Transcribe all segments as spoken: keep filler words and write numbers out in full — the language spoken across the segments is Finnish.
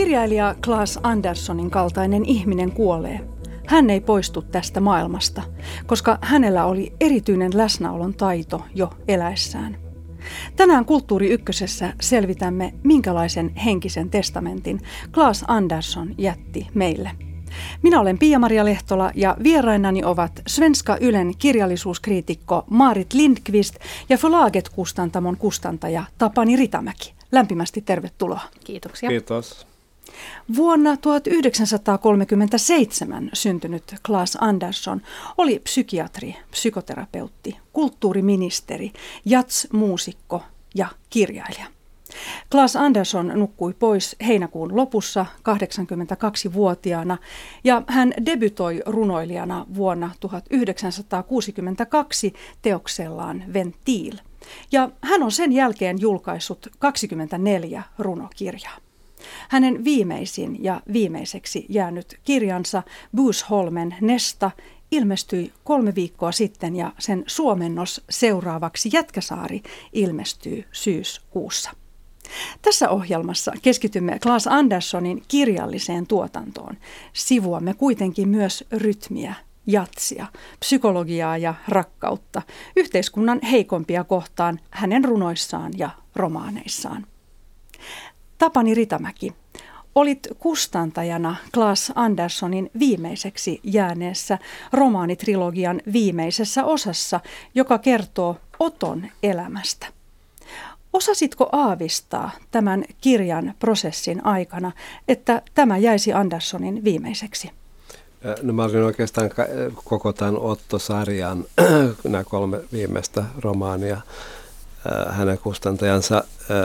kirjailija Claes Anderssonin kaltainen ihminen kuolee, hän ei poistu tästä maailmasta, koska hänellä oli erityinen läsnäolon taito jo eläessään. Tänään Kulttuuri Ykkösessä selvitämme, minkälaisen henkisen testamentin Claes Andersson jätti meille. Minä olen Pia-Maria Lehtola ja vierainani ovat Svenska Ylen kirjallisuuskriitikko Maarit Lindqvist ja Förlaget-kustantamon kustantaja Tapani Ritamäki. Lämpimästi tervetuloa. Kiitoksia. Kiitos. Vuonna tuhatyhdeksänsataakolmekymmentäseitsemän syntynyt Claes Andersson oli psykiatri, psykoterapeutti, kulttuuriministeri, jazz-muusikko ja kirjailija. Claes Andersson nukkui pois heinäkuun lopussa kahdeksankymmentäkaksivuotiaana ja hän debytoi runoilijana vuonna tuhatyhdeksänsataakuusikymmentäkaksi teoksellaan Ventil. Ja hän on sen jälkeen julkaissut kaksikymmentäneljä runokirjaa. Hänen viimeisin ja viimeiseksi jäänyt kirjansa Busholmen Nesta ilmestyi kolme viikkoa sitten ja sen suomennos seuraavaksi Jätkäsaari ilmestyy syyskuussa. Tässä ohjelmassa keskitymme Claes Anderssonin kirjalliseen tuotantoon. Sivuamme kuitenkin myös rytmiä, jatsia, psykologiaa ja rakkautta, yhteiskunnan heikompia kohtaan hänen runoissaan ja romaaneissaan. Tapani Ritamäki, olit kustantajana Claes Anderssonin viimeiseksi jääneessä romaanitrilogian viimeisessä osassa, joka kertoo Oton elämästä. Osasitko aavistaa tämän kirjan prosessin aikana, että tämä jäisi Anderssonin viimeiseksi? No mä olin oikeastaan koko tämän Otto-sarjan, nämä kolme viimeistä romaania, hänen kustantajansa.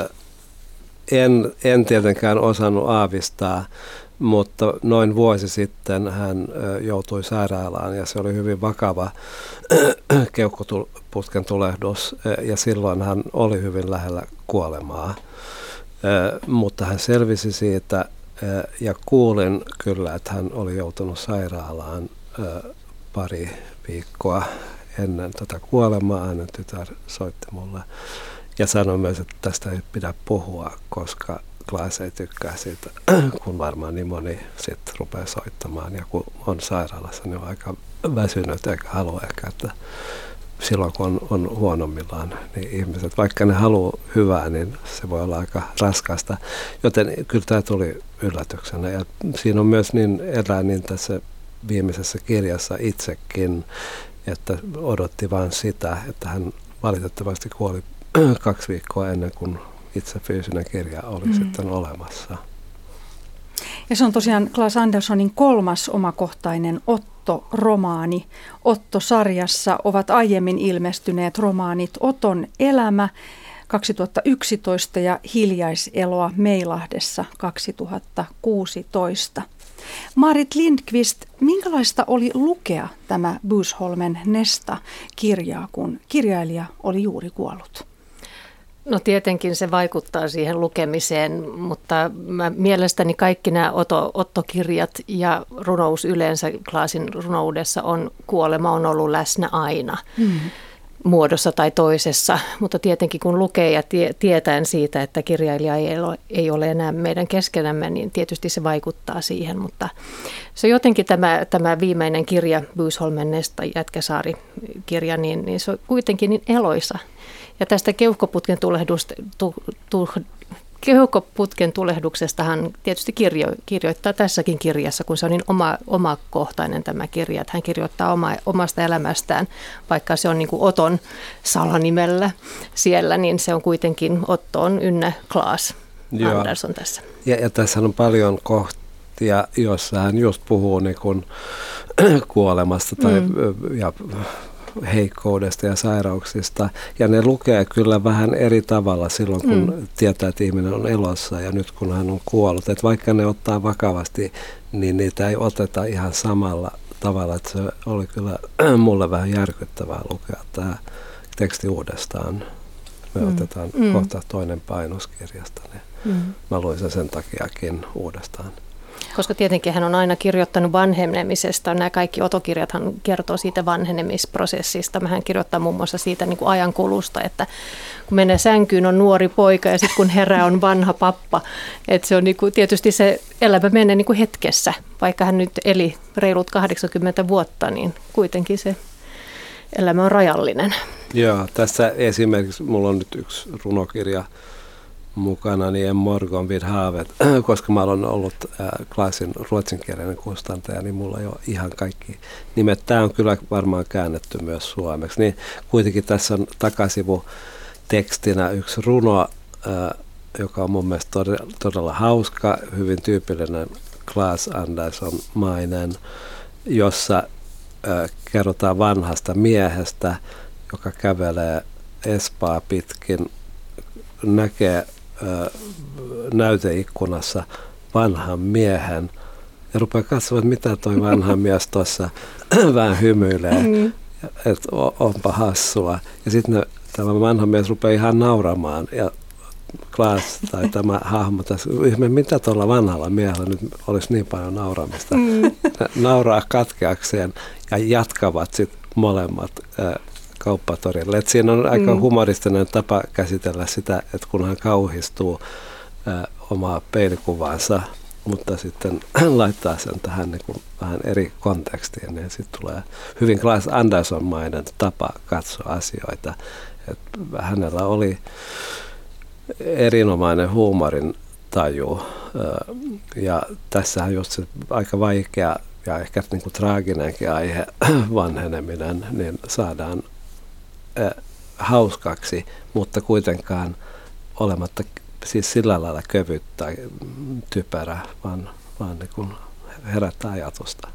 En, en tietenkään osannut aavistaa, mutta noin vuosi sitten hän joutui sairaalaan ja se oli hyvin vakava keuhkoputken tulehdus ja silloin hän oli hyvin lähellä kuolemaa. Mutta hän selvisi siitä ja kuulin kyllä, että hän oli joutunut sairaalaan pari viikkoa ennen tätä kuolemaa. Hänen tytär soitti mulle. Ja sanoi myös, että tästä ei pidä puhua, koska Claes ei tykkää siitä, kun varmaan niin moni sitten rupeaa soittamaan. Ja kun on sairaalassa, niin on aika väsynyt eikä halua ehkä, että silloin kun on, on huonommillaan, niin ihmiset, vaikka ne haluaa hyvää, niin se voi olla aika raskasta. Joten kyllä tämä tuli yllätyksenä. Ja siinä on myös niin erää niin tässä viimeisessä kirjassa itsekin, että odotti vain sitä, että hän valitettavasti kuoli kaksi viikkoa ennen kuin itse fyysinen kirja oli mm. sitten olemassa. Ja se on tosiaan Claes Anderssonin kolmas omakohtainen Otto-romaani. Otto-sarjassa ovat aiemmin ilmestyneet romaanit Oton elämä kaksituhattayksitoista ja Hiljaiseloa Meilahdessa kaksituhattakuusitoista. Maarit Lindqvist, minkälaista oli lukea tämä Busholmen Nesta-kirjaa, kun kirjailija oli juuri kuollut? No tietenkin se vaikuttaa siihen lukemiseen, mutta mä mielestäni kaikki nämä Otto, Otto-kirjat ja runous yleensä Claesin runoudessa on kuolema on ollut läsnä aina. Mm. Muodossa tai toisessa, mutta tietenkin kun lukee ja tie, tietäen siitä, että kirjailija ei ole, ei ole enää meidän keskenämme, niin tietysti se vaikuttaa siihen, mutta se jotenkin tämä, tämä viimeinen kirja, Busholmen Nesta, Jätkäsaari-kirja, niin, niin se on kuitenkin niin eloisa. Ja tästä keuhkoputken tulehdusta, tu, tu, keuhkoputken tulehduksesta hän tietysti kirjo, kirjoittaa tässäkin kirjassa, kun se on niin oma, omakohtainen tämä kirja, että hän kirjoittaa oma, omasta elämästään, vaikka se on niin kuin Oton salanimellä siellä, niin se on kuitenkin Otto on ynnä Claes Andersson tässä. Ja, ja tässä on paljon kohtia, joissa hän just puhuu niin kuin kuolemasta tai mm. ja heikkoudesta ja sairauksista. Ja ne lukee kyllä vähän eri tavalla silloin, kun mm. tietää, että ihminen on elossa ja nyt kun hän on kuollut. Että vaikka ne ottaa vakavasti, niin niitä ei oteta ihan samalla tavalla. Että se oli kyllä mulle vähän järkyttävää lukea tämä teksti uudestaan. Me mm. otetaan mm. kohta toinen painos kirjasta. Niin mm. mä luin sen sen takiakin uudestaan. Koska tietenkin hän on aina kirjoittanut vanhenemisesta. Nämä kaikki otokirjathan kertoo siitä vanhenemisprosessista. Hän kirjoittaa muun muassa siitä niin kuin ajankulusta, että kun menee sänkyyn on nuori poika ja sitten kun herää on vanha pappa. Että se on niin kuin, tietysti se elämä menee niin kuin hetkessä. Vaikka hän nyt eli reilut kahdeksankymmentä vuotta, niin kuitenkin se elämä on rajallinen. Joo, tässä esimerkiksi mulla on nyt yksi runokirja mukana, niin En morgon vid havet, koska mä olen ollut äh, Klaasin ruotsinkielinen kustantaja, niin mulla on jo ihan kaikki nimet. Tämä on kyllä varmaan käännetty myös suomeksi. Niin kuitenkin tässä on takasivu tekstinä yksi runo, äh, joka on mun mielestä todella, todella hauska, hyvin tyypillinen Claes Anderson-mainen, jossa äh, kerrotaan vanhasta miehestä, joka kävelee Espaa pitkin, näkee ö, näyteikkunassa vanhan miehen ja rupeaa katsomaan, mitä toi vanha mies tuossa vähän hymyilee, mm. että onpa hassua. Ja sitten tämä vanha mies rupeaa ihan nauramaan ja Claes tai tämä hahmo tässä, mitä tuolla vanhalla miehellä nyt olisi niin paljon nauramista. Mm. Nauraa katkeakseen ja jatkavat sitten molemmat ö, kauppatorille. Et siinä on aika mm. humoristinen tapa käsitellä sitä, että kun hän kauhistuu ä, omaa peilikuvaansa, mutta sitten laittaa sen tähän niin kuin vähän eri kontekstiin, niin sitten tulee hyvin Claes Anderson-mainen tapa katsoa asioita. Et hänellä oli erinomainen huumorin taju, ä, ja tässähän just se aika vaikea ja ehkä niin kuin traaginenkin aihe, vanheneminen, niin saadaan hauskaksi, mutta kuitenkaan olematta siis sillä lailla kevyt tai typerä, vaan, vaan niin kuin herättää ajatusta.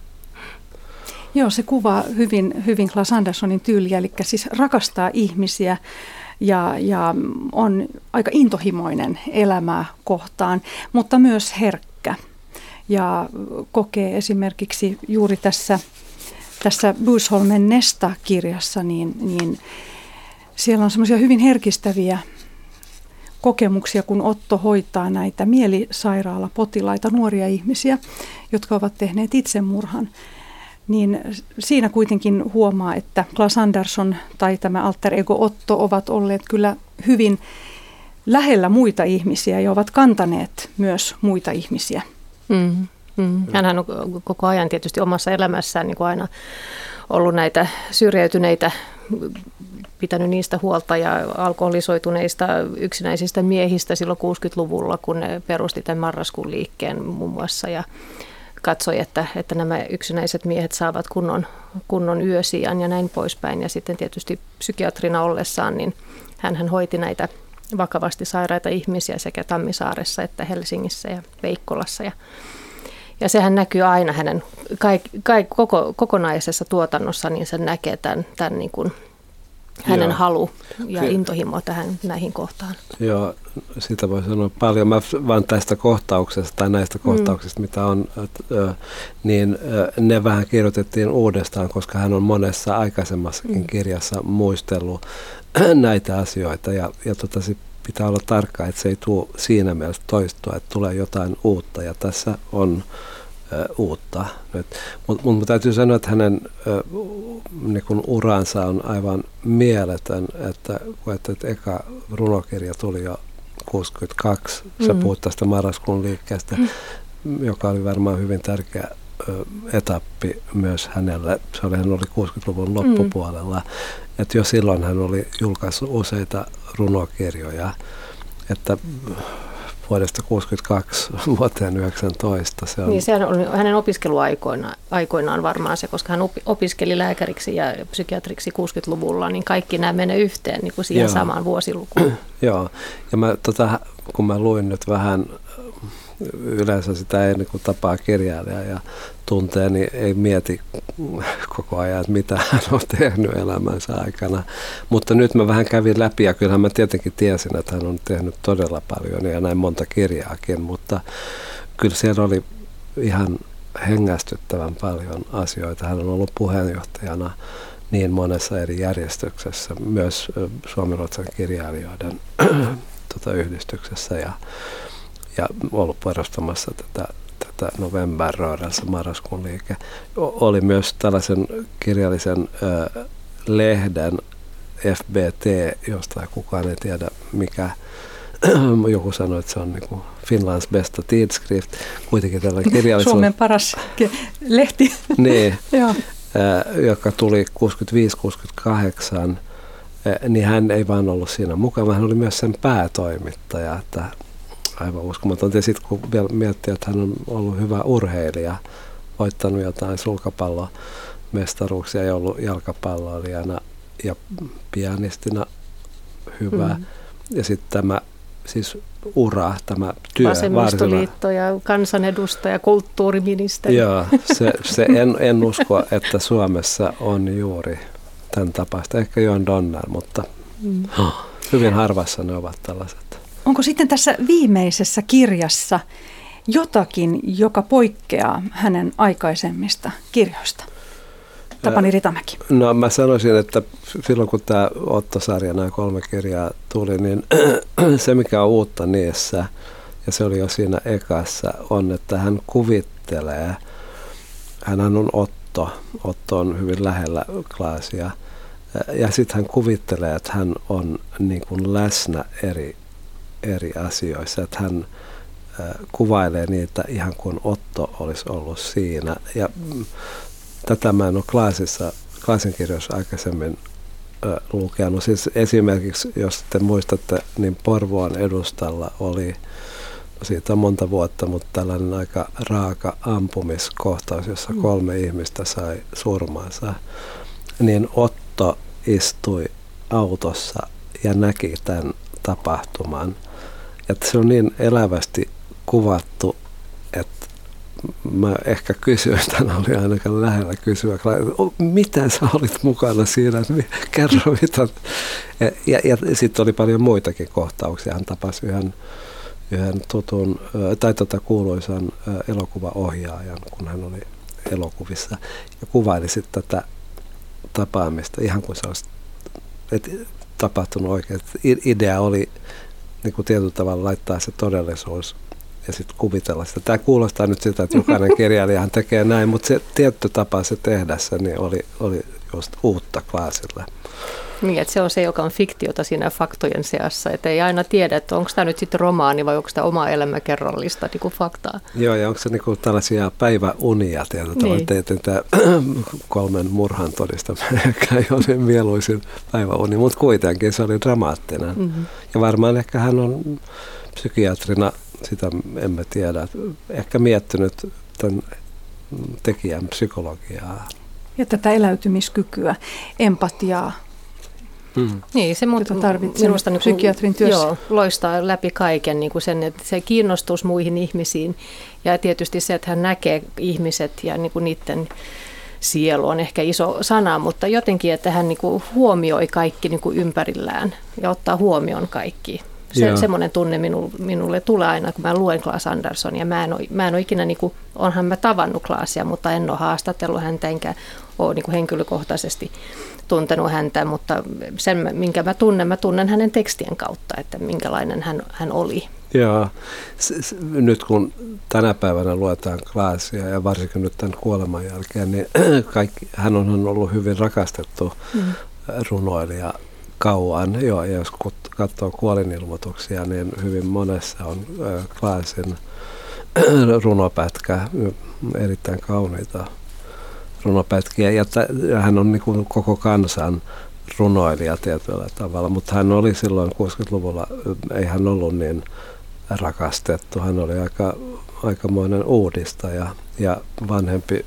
Joo, se kuvaa hyvin, hyvin Claes Andersonin tyyliä, eli siis rakastaa ihmisiä ja, ja on aika intohimoinen elämää kohtaan, mutta myös herkkä. Ja kokee esimerkiksi juuri tässä Tässä Busholmen Nesta-kirjassa, niin, niin siellä on semmoisia hyvin herkistäviä kokemuksia, kun Otto hoitaa näitä mielisairaalapotilaita, nuoria ihmisiä, jotka ovat tehneet itsemurhan. Niin siinä kuitenkin huomaa, että Claes Anderson tai tämä alter ego Otto ovat olleet kyllä hyvin lähellä muita ihmisiä ja ovat kantaneet myös muita ihmisiä. Mm. Mm. Hänhän on koko ajan tietysti omassa elämässään niin kuin aina ollut näitä syrjäytyneitä, pitänyt niistä huolta ja alkoholisoituneista yksinäisistä miehistä silloin kuusikymmentäluvulla, kun ne perusti tämän marraskuun liikkeen muun muassa ja katsoi, että, että nämä yksinäiset miehet saavat kunnon, kunnon yösijan ja näin poispäin. Ja sitten tietysti psykiatrina ollessaan, niin hänhän hoiti näitä vakavasti sairaita ihmisiä sekä Tammisaaressa että Helsingissä ja Veikkolassa ja Ja sehän näkyy aina hänen kaik, kaik, koko, kokonaisessa tuotannossa, niin se näkee tämän, tämän niin kuin hänen Joo. halu ja Ky- intohimo tähän näihin kohtaan. Joo, siitä voi sanoa paljon. Mä vaan tästä kohtauksesta tai näistä kohtauksista, mm. mitä on, niin ne vähän kirjoitettiin uudestaan, koska hän on monessa aikaisemmassakin mm. kirjassa muistellut näitä asioita ja, ja tota, pitää olla tarkka, että se ei tule siinä mielessä toistua, että tulee jotain uutta ja tässä on ö, uutta. Mutta mut täytyy sanoa, että hänen ö, niin kun uransa on aivan mieletön, että, että, että eka runokirja tuli jo kuusikymmentäkaksi, mm. sä puhut tästä marraskuun liikkeestä, mm. joka oli varmaan hyvin tärkeä ö, etappi myös hänelle. Se oli, hän oli kuusikymmentäluvun loppupuolella. Mm. Että jo silloin hän oli julkaissut useita runokirjoja, että vuodesta kuusikymmentäkaksi vuoteen yhdeksäntoista. Se on. Niin se on hänen opiskeluaikoinaan aikoinaan varmaan se, koska hän opiskeli lääkäriksi ja psykiatriksi kuusikymmentäluvulla, niin kaikki nämä menee yhteen niin kuin siihen Joo. samaan vuosilukuun. Joo, ja mä, tota, kun mä luin nyt vähän, yleensä sitä ei niin kuin tapaa kirjailijaa ja tuntee, niin ei mieti koko ajan, että mitä hän on tehnyt elämänsä aikana. Mutta nyt mä vähän kävin läpi ja kyllähän mä tietenkin tiesin, että hän on tehnyt todella paljon ja näin monta kirjaakin, mutta kyllä siellä oli ihan hengästyttävän paljon asioita. Hän on ollut puheenjohtajana niin monessa eri järjestyksessä, myös suomenruotsan kirjailijoiden tota, yhdistyksessä ja, ja ollut perustamassa tätä että Novemberrörelse, marraskuun liike, oli myös tällaisen kirjallisen ö, lehden F B T, josta kukaan ei tiedä mikä. Joku sanoi, että se on niin kuin Finlands bästa tidskrift. Kuitenkin tällainen kirjallisuus. Suomen paras lehti. Niin, joka tuli kuusikymmentäviisi kuusikymmentäkahdeksan, niin hän ei vaan ollut siinä mukana. Hän oli myös sen päätoimittaja, että aivan uskomaton. Ja sitten kun vielä miettii, että hän on ollut hyvä urheilija, voittanut jotain sulkapallomestaruuksia ja ollut jalkapalloilijana ja pianistina hyvä. Mm. Ja sitten tämä siis ura, tämä työ. Vasemmistoliitto ja kansanedustaja, kulttuuriministeri. Joo, se, se en, en usko, että Suomessa on juuri tämän tapaista. Ehkä Johan Donner, mutta mm. hyvin harvassa ne ovat tällaiset. Onko sitten tässä viimeisessä kirjassa jotakin, joka poikkeaa hänen aikaisemmista kirjoista? Tapani Ritamäki. No mä sanoisin, että silloin kun tämä Otto-sarja, nämä kolme kirjaa tuli, niin se mikä on uutta niissä, ja se oli jo siinä ekassa, on, että hän kuvittelee, hänhän on Otto, Otto on hyvin lähellä Klaasia, ja sitten hän kuvittelee, että hän on niin kuin läsnä eri, eri asioissa, että hän kuvailee niitä ihan kuin Otto olisi ollut siinä, ja tätä mä en ole Klaasissa, Klaasin kirjoissa aikaisemmin ö, lukenut. Siis esimerkiksi, jos te muistatte, niin Porvoon edustalla oli, siitä on monta vuotta, mutta tällainen aika raaka ampumiskohtaus, jossa kolme ihmistä sai surmansa. Niin Otto istui autossa ja näki tämän tapahtuman. Ja se on niin elävästi kuvattu, että mä ehkä kysyin, tämä oli ainakaan lähellä kysyä, mitä sä olit mukana siinä, kerro mitä. Ja, ja, ja sitten oli paljon muitakin kohtauksia. Hän tapasi yhden, yhden tutun, tai tota kuuluisan elokuvaohjaajan, kun hän oli elokuvissa, ja kuvaili sitten tätä tapaamista ihan kuin se olisi tapahtunut oikein. Idea oli niin kuin tietyllä tavalla laittaa se todellisuus ja sitten kuvitella sitä. Tämä kuulostaa nyt siltä, että jokainen kirjailijahan tekee näin, mutta se tietty tapa se tehdä se, niin oli, oli just uutta Klaasille. Niin, että se on se, joka on fiktiota siinä faktojen seassa, että ei aina tiedä, että onko tämä nyt sitten romaani vai onko tämä oma elämäkerrallista niin kuin faktaa. Joo, ja onko se niin kuin tällaisia päiväunia tietyllä tavalla, niin. Että tämä kolmen murhan todistaminen ei ole mieluisin päiväuni, mutta kuitenkin se oli dramaattinen. Mm-hmm. Ja varmaan ehkä hän on psykiatrina, sitä emme tiedä, ehkä miettinyt tämän tekijän psykologiaa. Ja tätä eläytymiskykyä, empatiaa. Hmm. Niin, se mun, minusta niin psykiatrin työssä joo, loistaa läpi kaiken niin kuin sen, että se kiinnostus muihin ihmisiin ja tietysti se, että hän näkee ihmiset ja niin kuin niiden sielu on ehkä iso sana, mutta jotenkin, että hän niin kuin huomioi kaikki niin kuin ympärillään ja ottaa huomioon kaikki. Se, semmoinen tunne minulle, minulle tulee aina, kun mä luen Claes Anderssonia. Mä en ole, mä en ole ikinä, niin kuin, onhan mä tavannut Claesia, mutta en ole haastatellut häntä, enkä ole niin kuin henkilökohtaisesti tuntenut häntä, mutta sen, minkä mä tunnen, mä tunnen hänen tekstien kautta, että minkälainen hän, hän oli. Joo, s- s- nyt kun tänä päivänä luetaan Claesia ja varsinkin nyt tämän kuoleman jälkeen, niin kaikki, hän on ollut hyvin rakastettu mm. runoilija kauan. Joo, ja jos katsoo kuolinilmoituksia, niin hyvin monessa on Claesin runopätkä, erittäin kauniita runopätkiä. Ja t- hän on niin kuin koko kansan runoilija tietyllä tavalla, mutta hän oli silloin kuusikymmentäluvulla, ei hän ollut niin rakastettu. Hän oli aika, aikamoinen uudistaja ja vanhempi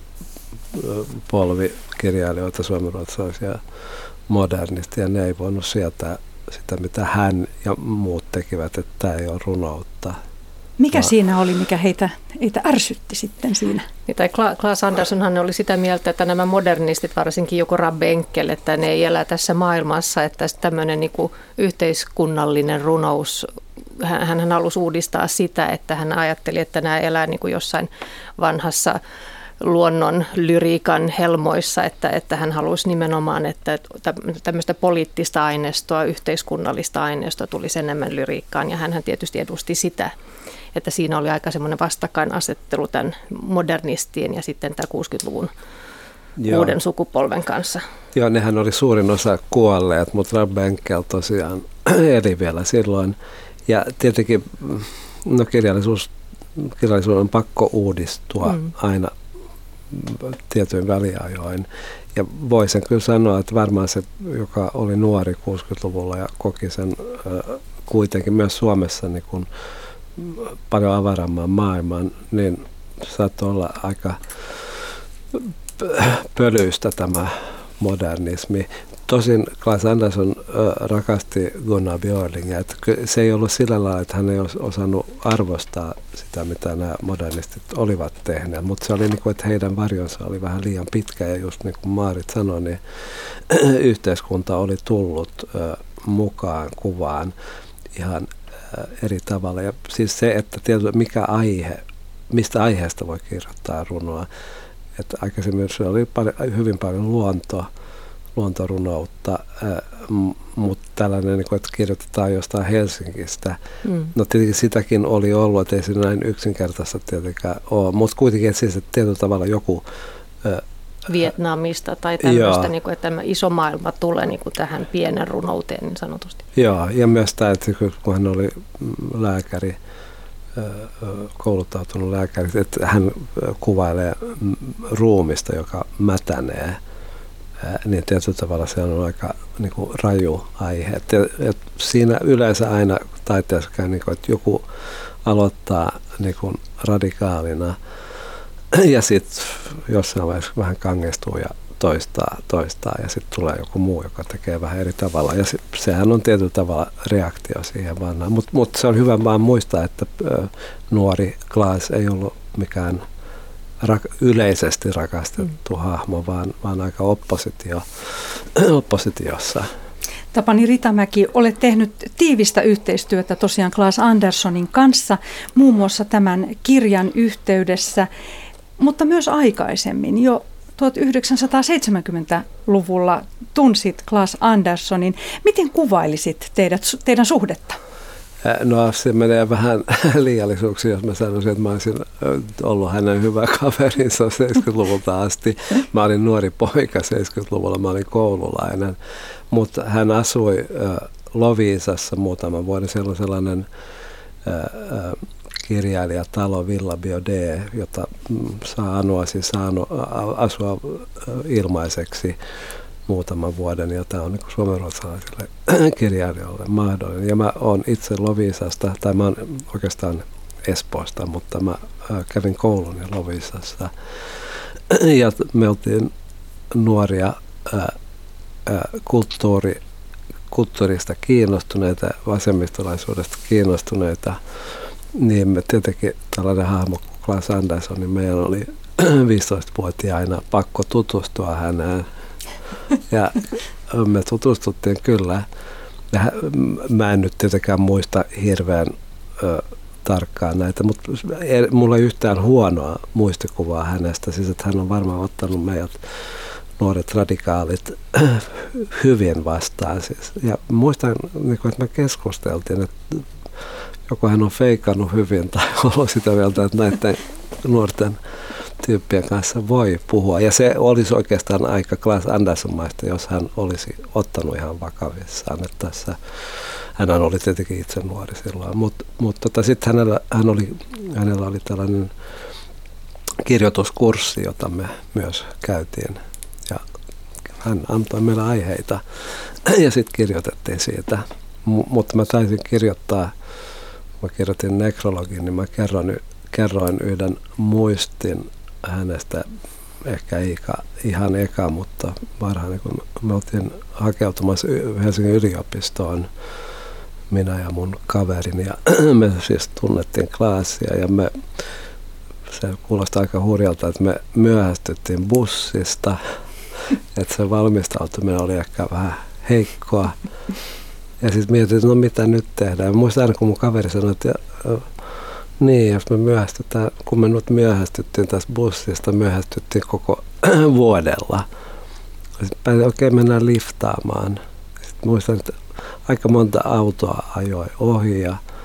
polvi kirjailijoita, suomenruotsalaisia modernisti, ja ne ei voinut sietää sitä, mitä hän ja muut tekivät, että tämä ei ole runoutta. Mikä no. siinä oli, mikä heitä, heitä ärsytti sitten siinä? Niin, tai Claes Anderssonhan oli sitä mieltä, että nämä modernistit, varsinkin joku Rabbe Enkel, että ne ei elä tässä maailmassa, että tämmöinen niin kuin yhteiskunnallinen runous, hän, hän halusi uudistaa sitä, että hän ajatteli, että nämä elää niin kuin jossain vanhassa luonnon lyriikan helmoissa, että, että hän halusi nimenomaan, että tämmöistä poliittista aineistoa, yhteiskunnallista aineistoa tulisi enemmän lyriikkaan, ja hän tietysti edusti sitä. että siinä oli aika semmoinen vastakkainasettelu tämän modernistien ja sitten tämän kuusikymmentäluvun Joo. uuden sukupolven kanssa. Joo, nehän oli suurin osa kuolleet, mutta Ralph Benkel tosiaan eli vielä silloin. Ja tietenkin no kirjallisuus, kirjallisuus on pakko uudistua mm. aina tietyin väliajoin. Ja voisin kyllä sanoa, että varmaan se, joka oli nuori kuusikymmentäluvulla ja koki sen äh, kuitenkin myös Suomessa niin kun paljon avaramman maailman, niin saattoi olla aika pölyistä tämä modernismi. Tosin Claes Andersson äh, rakasti Gunnar Björlingia, että se ei ollut sillä lailla, että hän ei olisi osannut arvostaa sitä, mitä nämä modernistit olivat tehneet, mutta se oli niin kuin, että heidän varjonsa oli vähän liian pitkä ja just niin kuin Maarit sanoi, niin yhteiskunta oli tullut äh, mukaan kuvaan ihan äh, eri tavalla. Ja siis se, että tietysti mikä aihe, mistä aiheesta voi kirjoittaa runoa, että aikaisemmin se oli paljon, hyvin paljon luontoa, luontorunoutta, äh, mutta tällainen, niin kuin, että kirjoitetaan jostain Helsingistä. Mm. No tietenkin sitäkin oli ollut, että ei se näin yksinkertaista tietenkään ole, mutta kuitenkin, että siis että tietyllä tavalla joku äh, Vietnamista tai tämmöistä, niin kuin, että tämä iso maailma tulee niin kuin tähän pienen runouteen niin sanotusti. Joo, ja myös tämä, että kun hän oli lääkäri, kouluttautunut lääkäri, että hän kuvailee ruumista, joka mätänee, niin tietyllä tavalla se on aika niin kuin raju aihe. Et, et siinä yleensä aina taiteessa käy, niin kuin, että joku aloittaa niin kuin radikaalina ja sitten jossain vaiheessa vähän kangestuu ja toistaa, toistaa ja sitten tulee joku muu, joka tekee vähän eri tavalla. Ja se, sehän on tietyllä tavalla reaktio siihen vanhaan. Mutta mut se on hyvä vaan muistaa, että ö, nuori Claes ei ollut mikään rak- yleisesti rakastettu mm. hahmo, vaan, vaan aika oppositio, oppositiossa. Tapani Ritamäki, olet tehnyt tiivistä yhteistyötä tosiaan Claes Anderssonin kanssa, muun muassa tämän kirjan yhteydessä, mutta myös aikaisemmin jo tuhatyhdeksänsataaseitsemänkymmentäluvulla tunsit Claes Anderssonin. Miten kuvailisit teidät, teidän suhdetta? No se menee vähän liiallisuuksiin, jos mä sanoisin, että mä olisin ollut hänen hyvä kaverinsa seitsemänkymmentäluvulta asti. Mä olin nuori poika seitsemänkymmentäluvulla, mä olin koululainen, mutta hän asui Loviisassa muutaman vuoden. Siellä on sellainen kirjailijatalo Villa Biaudet, jota saa anuasi saanut asua ilmaiseksi muutaman vuoden, ja tämä on niin suomenruotsalaisille kirjailijoille mahdollinen. Ja mä oon itse Loviisasta, tai mä oon oikeastaan Espoosta, mutta mä kävin koulun Loviisassa. Ja me oltiin nuoria ää, ää, kulttuuri, kulttuurista kiinnostuneita, vasemmistolaisuudesta kiinnostuneita. Niin me tietenkin tällainen hahmo kuin Claes Andersson, niin meidän oli viisitoistavuotiaina pakko tutustua häneen. Ja me tutustuttiin kyllä. Ja mä en nyt tietenkään muista hirveän ö, tarkkaan näitä, mutta ei, mulla ei yhtään huonoa muistikuvaa hänestä. Siis että hän on varmaan ottanut meidät nuoret radikaalit hyvin vastaan. Siis. Ja muistan, että me keskusteltiin, että joko hän on feikannut hyvin tai ollut sitä mieltä, että näiden nuorten tyyppien kanssa voi puhua. Ja se olisi oikeastaan aika Claes Andersson-maista, jos hän olisi ottanut ihan vakavissaan. Että tässä, hän oli tietenkin itse nuori silloin, mutta mut tota, sitten hänellä, hän oli, hänellä oli tällainen kirjoituskurssi, jota me myös käytiin. Ja hän antoi meille aiheita ja sitten kirjoitettiin siitä. M- mutta mä taisin kirjoittaa, mä kirjoitin nekrologin, niin mä kerron, kerroin yhden muistin hänestä, ehkä eka, ihan eka, mutta varhain, kun me oltiin hakeutumassa Helsingin yliopistoon, minä ja mun kaverini, ja me siis tunnettiin Claesia, ja me, se kuulostaa aika hurjalta, että me myöhästyttiin bussista, että se valmistautuminen oli ehkä vähän heikkoa. Ja sitten mietin, että no mitä nyt tehdään. Ja muistan aina, kun mun kaveri sanoi, että ja, niin, jos me myöhästytään, kun me nyt myöhästyttiin tästä bussista, myöhästyttiin koko vuodella. Sitten okei, okay, mennään liftaamaan. Sitten muistan, että aika monta autoa ajoi ohi ja,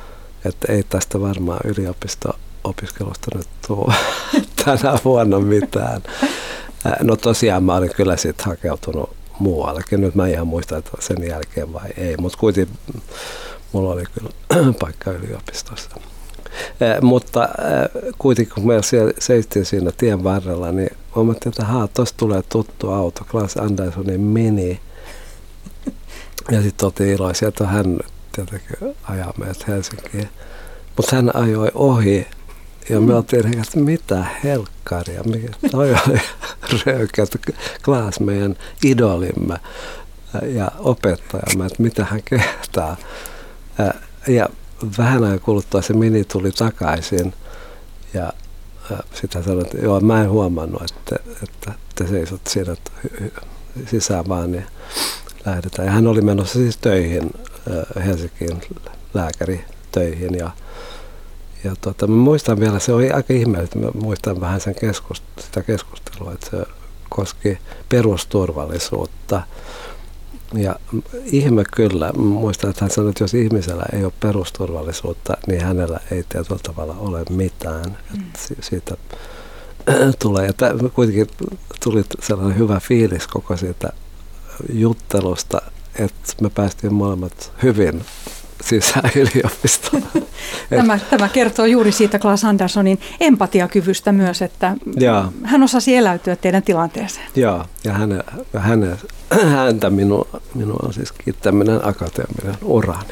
että ei tästä varmaan yliopisto-opiskelusta nyt tule tänä vuonna mitään. No tosiaan mä olin kyllä sitten hakeutunut muuallekin. Nyt mä en ihan muista, että sen jälkeen vai ei, mutta kuitenkin mulla oli kyllä paikka yliopistossa. Eh, mutta eh, kuitenkin kun me seistiin siinä tien varrella, niin huomattiin, että haa, tuossa tulee tuttu auto, Claes Anderssonin Mini. Ja sitten oltiin iloisia, että hän tietenkin ajaa meidät Helsinkiin. Mutta hän ajoi ohi ja me oltiin, että mitä helkkaria, mikä toi oli röykä, että Claes meidän idolimme ja opettajamme, että mitä hän kehtaa. Ja vähän ajan kuluttua se Mini tuli takaisin ja sitten sanoi, että joo, mä en huomannut, että, että te seisot siinä sisään vaan, niin lähdetään. Ja hän oli menossa siis töihin, Helsinkiin lääkäritöihin ja, ja tota, mä muistan vielä, se oli aika ihmeellistä, mä muistan vähän sen keskust- sitä keskustelua, että se koski perusturvallisuutta. Ja ihme kyllä, muistan, että hän sanoi, että jos ihmisellä ei ole perusturvallisuutta, niin hänellä ei tietyllä tavalla ole mitään. Mm. Siitä tulee, ja t- kuitenkin tuli sellainen hyvä fiilis koko siitä juttelusta, että me päästiin molemmat hyvin sisään yliopistoon. Tämä, tämä kertoo juuri siitä Claes Anderssonin empatiakyvystä myös, että Jaa. hän osasi eläytyä teidän tilanteeseen. Joo, ja häne, häne, häntä minua, minua on siis tämmöinen akateeminen urani.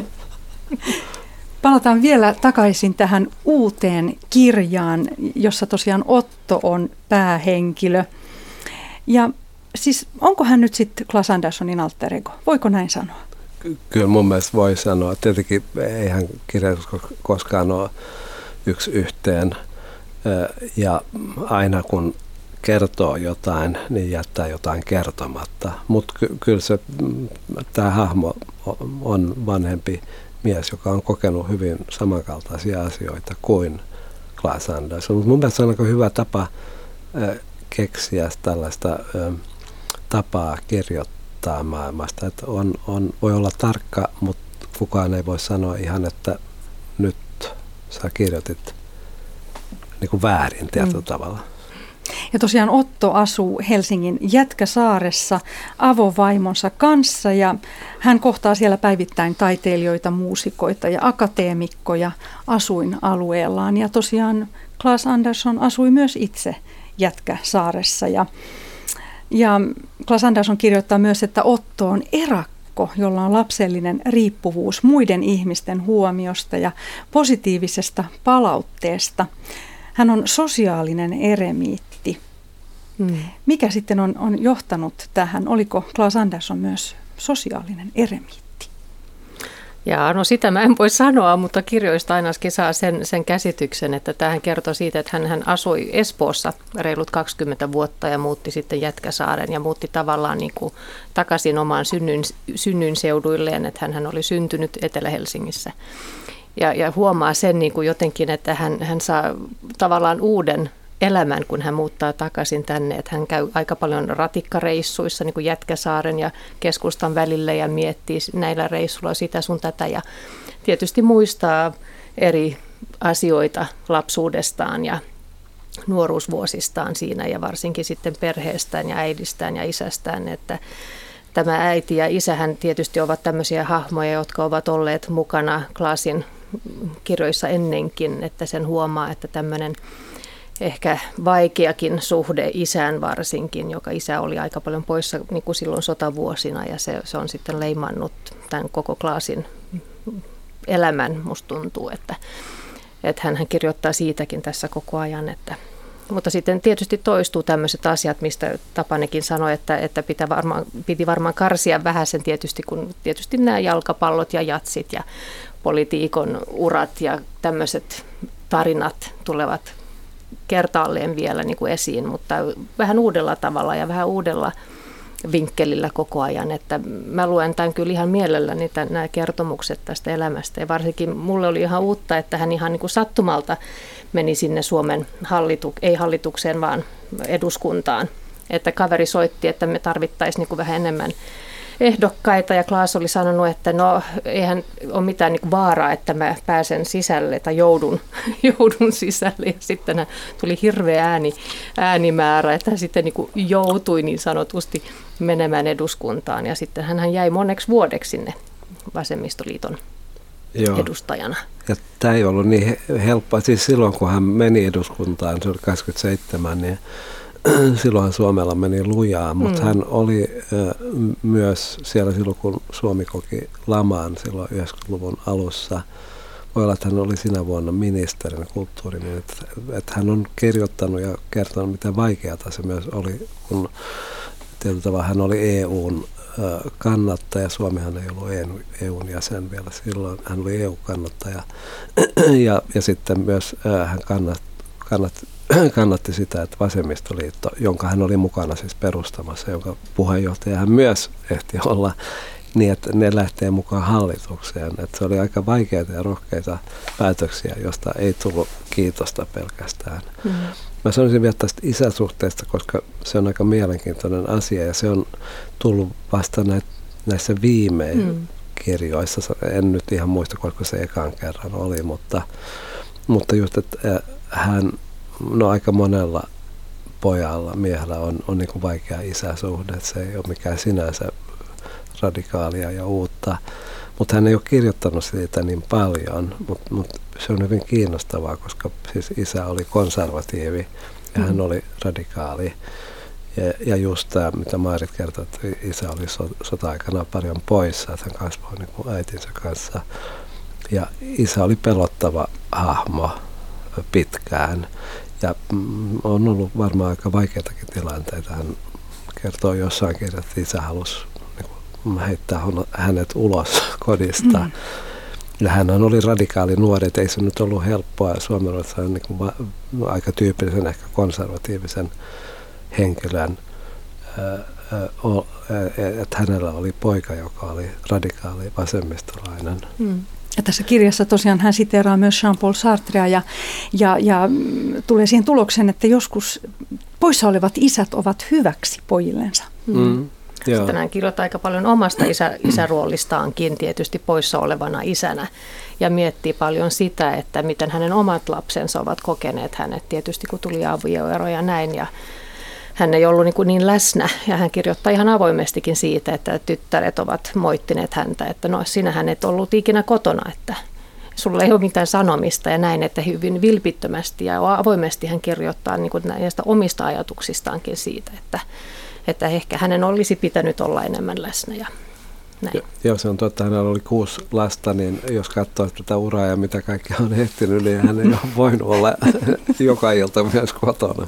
Palataan vielä takaisin tähän uuteen kirjaan, jossa tosiaan Otto on päähenkilö. Ja siis onko hän nyt sitten Claes Anderssonin alter ego? Voiko näin sanoa? Kyllä mun mielestä voi sanoa. Tietenkin eihän kirjoitus koskaan ole yksi yhteen. Ja aina kun kertoo jotain, niin jättää jotain kertomatta. Mutta ky- kyllä se, tämä hahmo on vanhempi mies, joka on kokenut hyvin samankaltaisia asioita kuin Claes Andersson. Mutta mun mielestä se on aika hyvä tapa keksiä tällaista tapaa kirjoittaa maailmasta. Että on, on, voi olla tarkka, mutta kukaan ei voi sanoa ihan, että nyt sä kirjoitit niin kuin väärin tietyllä mm. tavalla. Ja tosiaan Otto asuu Helsingin Jätkäsaaressa avovaimonsa kanssa ja hän kohtaa siellä päivittäin taiteilijoita, muusikoita ja akateemikkoja asuinalueellaan. Ja tosiaan Claes Andersson asui myös itse Jätkäsaaressa ja Ja Claes Andersson kirjoittaa myös, että Otto on erakko, jolla on lapsellinen riippuvuus muiden ihmisten huomiosta ja positiivisesta palautteesta. Hän on sosiaalinen eremiitti. Hmm. Mikä sitten on, on johtanut tähän? Oliko Claes Andersson myös sosiaalinen eremiitti? Jaa, no sitä mä en voi sanoa, mutta kirjoista ainakin saa sen, sen käsityksen, että tähän kertoo siitä, että hän, hän asui Espoossa reilut kaksikymmentä vuotta ja muutti sitten Jätkäsaaren ja muutti tavallaan niin kuin takaisin omaan synnyin, synnyinseuduilleen, että hän, hän oli syntynyt Etelä-Helsingissä. Ja, ja huomaa sen niin kuin jotenkin, että hän, hän saa tavallaan uuden elämän, kun hän muuttaa takaisin tänne, että hän käy aika paljon ratikkareissuissa niin kuin Jätkäsaaren ja keskustan välillä ja miettii näillä reissuilla sitä sun tätä ja tietysti muistaa eri asioita lapsuudestaan ja nuoruusvuosistaan siinä ja varsinkin sitten perheestään ja äidistään ja isästään, että tämä äiti ja isähän tietysti ovat tämmöisiä hahmoja, jotka ovat olleet mukana Claesin kirjoissa ennenkin, että sen huomaa, että tämmöinen ehkä vaikeakin suhde isään varsinkin, joka isä oli aika paljon poissa niin kuin silloin sotavuosina ja se, se on sitten leimannut tämän koko Claesin elämän, musta tuntuu, että, että hän kirjoittaa siitäkin tässä koko ajan. Että, mutta sitten tietysti toistuu tämmöiset asiat, mistä Tapanekin sanoi, että, että pitää varmaan, piti varmaan karsia vähän sen tietysti, kun tietysti nämä jalkapallot ja jatsit ja politiikon urat ja tämmöiset tarinat tulevat kertaalleen vielä niin kuin esiin, mutta vähän uudella tavalla ja vähän uudella vinkkelillä koko ajan, että mä luen tämän kyllä ihan mielelläni tämän, nämä kertomukset tästä elämästä ja varsinkin mulle oli ihan uutta, että hän ihan niin kuin sattumalta meni sinne Suomen hallitu, ei hallitukseen, vaan eduskuntaan, että kaveri soitti, että me tarvittaisiin niin kuin vähän enemmän ehdokkaita ja Klaas oli sanonut, että no eihän ole mitään niin kuin vaaraa, että mä pääsen sisälle tai joudun, joudun sisälle. Ja sitten tuli hirveä ääni, äänimäärä, että hän sitten niin kuin joutui niin sanotusti menemään eduskuntaan ja sitten hän jäi moneksi vuodeksi sinne Vasemmistoliiton Joo. edustajana. Ja tämä ei ollut niin helppoa. Siis silloin kun hän meni eduskuntaan, se oli kaksikymmentäseitsemän, niin silloin Suomella meni lujaa, mutta mm. hän oli äh, myös siellä silloin, kun Suomi koki lamaan silloin yhdeksänkymmentäluvun alussa. Voi olla, että hän oli sinä vuonna ministerinä, kulttuuriministeri. Että hän on kirjoittanut ja kertonut, miten vaikeata se myös oli, kun tietyllä tavalla hän oli E U:n äh, kannattaja. Suomihan ei ollut E U:n jäsen vielä silloin. Hän oli E U-kannattaja ja, ja sitten myös äh, hän kannatti, kannatti kannatti sitä, että Vasemmistoliitto, jonka hän oli mukana siis perustamassa, jonka puheenjohtaja hän myös ehti olla, niin että ne lähtee mukaan hallitukseen. Että se oli aika vaikeita ja rohkeita päätöksiä, josta ei tullut kiitosta pelkästään. Mm. Mä sanoisin vielä tästä isäsuhteesta, koska se on aika mielenkiintoinen asia ja se on tullut vasta näissä viime mm. kirjoissa. En nyt ihan muista, koska se ekan kerran oli, mutta, mutta just, että hän no aika monella pojalla, miehellä on, on niin kuin vaikea isäsuhde. Se ei ole mikään sinänsä radikaalia ja uutta, mutta hän ei ole kirjoittanut siitä niin paljon, mutta mut se on hyvin kiinnostavaa, koska siis isä oli konservatiivi ja mm. hän oli radikaali. Ja, ja just tämä, mitä Maarit kertoi, että isä oli so, sota-aikana paljon poissa, että hän kasvoi niin kuin äitinsä kanssa. Ja isä oli pelottava hahmo pitkään. Ja on ollut varmaan aika vaikeitakin tilanteita. Hän kertoo jossain kirjassa, että isä halusi niin heittää hänet ulos kodista. Mm. Ja hän oli radikaali nuori, että ei se nyt ollut helppoa. Suomessa on niin va- aika tyypillisen, ehkä konservatiivisen henkilön, että hänellä oli poika, joka oli radikaali vasemmistolainen. Mm. Ja tässä kirjassa tosiaan hän siteeraa myös Jean-Paul Sartrea ja, ja, ja tulee siihen tulokseen, että joskus poissa olevat isät ovat hyväksi pojillensa. Mm. Sitten hän kirjoittaa aika paljon omasta isä, isäroolistaankin tietysti poissa olevana isänä ja miettii paljon sitä, että miten hänen omat lapsensa ovat kokeneet hänet tietysti kun tuli avioero ja näin ja hän ei ollut niin, kuin niin läsnä ja hän kirjoittaa ihan avoimestikin siitä, että tyttäret ovat moittineet häntä, että no sinähän et ollut ikinä kotona, että sulla ei ole mitään sanomista ja näin, että hyvin vilpittömästi ja avoimesti hän kirjoittaa niin kuin näistä omista ajatuksistaankin siitä, että, että ehkä hänen olisi pitänyt olla enemmän läsnä ja näin. Jo, joo, se on totta. Hänellä oli kuusi lasta, niin jos katsoo tätä uraa ja mitä kaikkea on ehtinyt, niin hän ei ole voinut olla joka ilta myös kotona.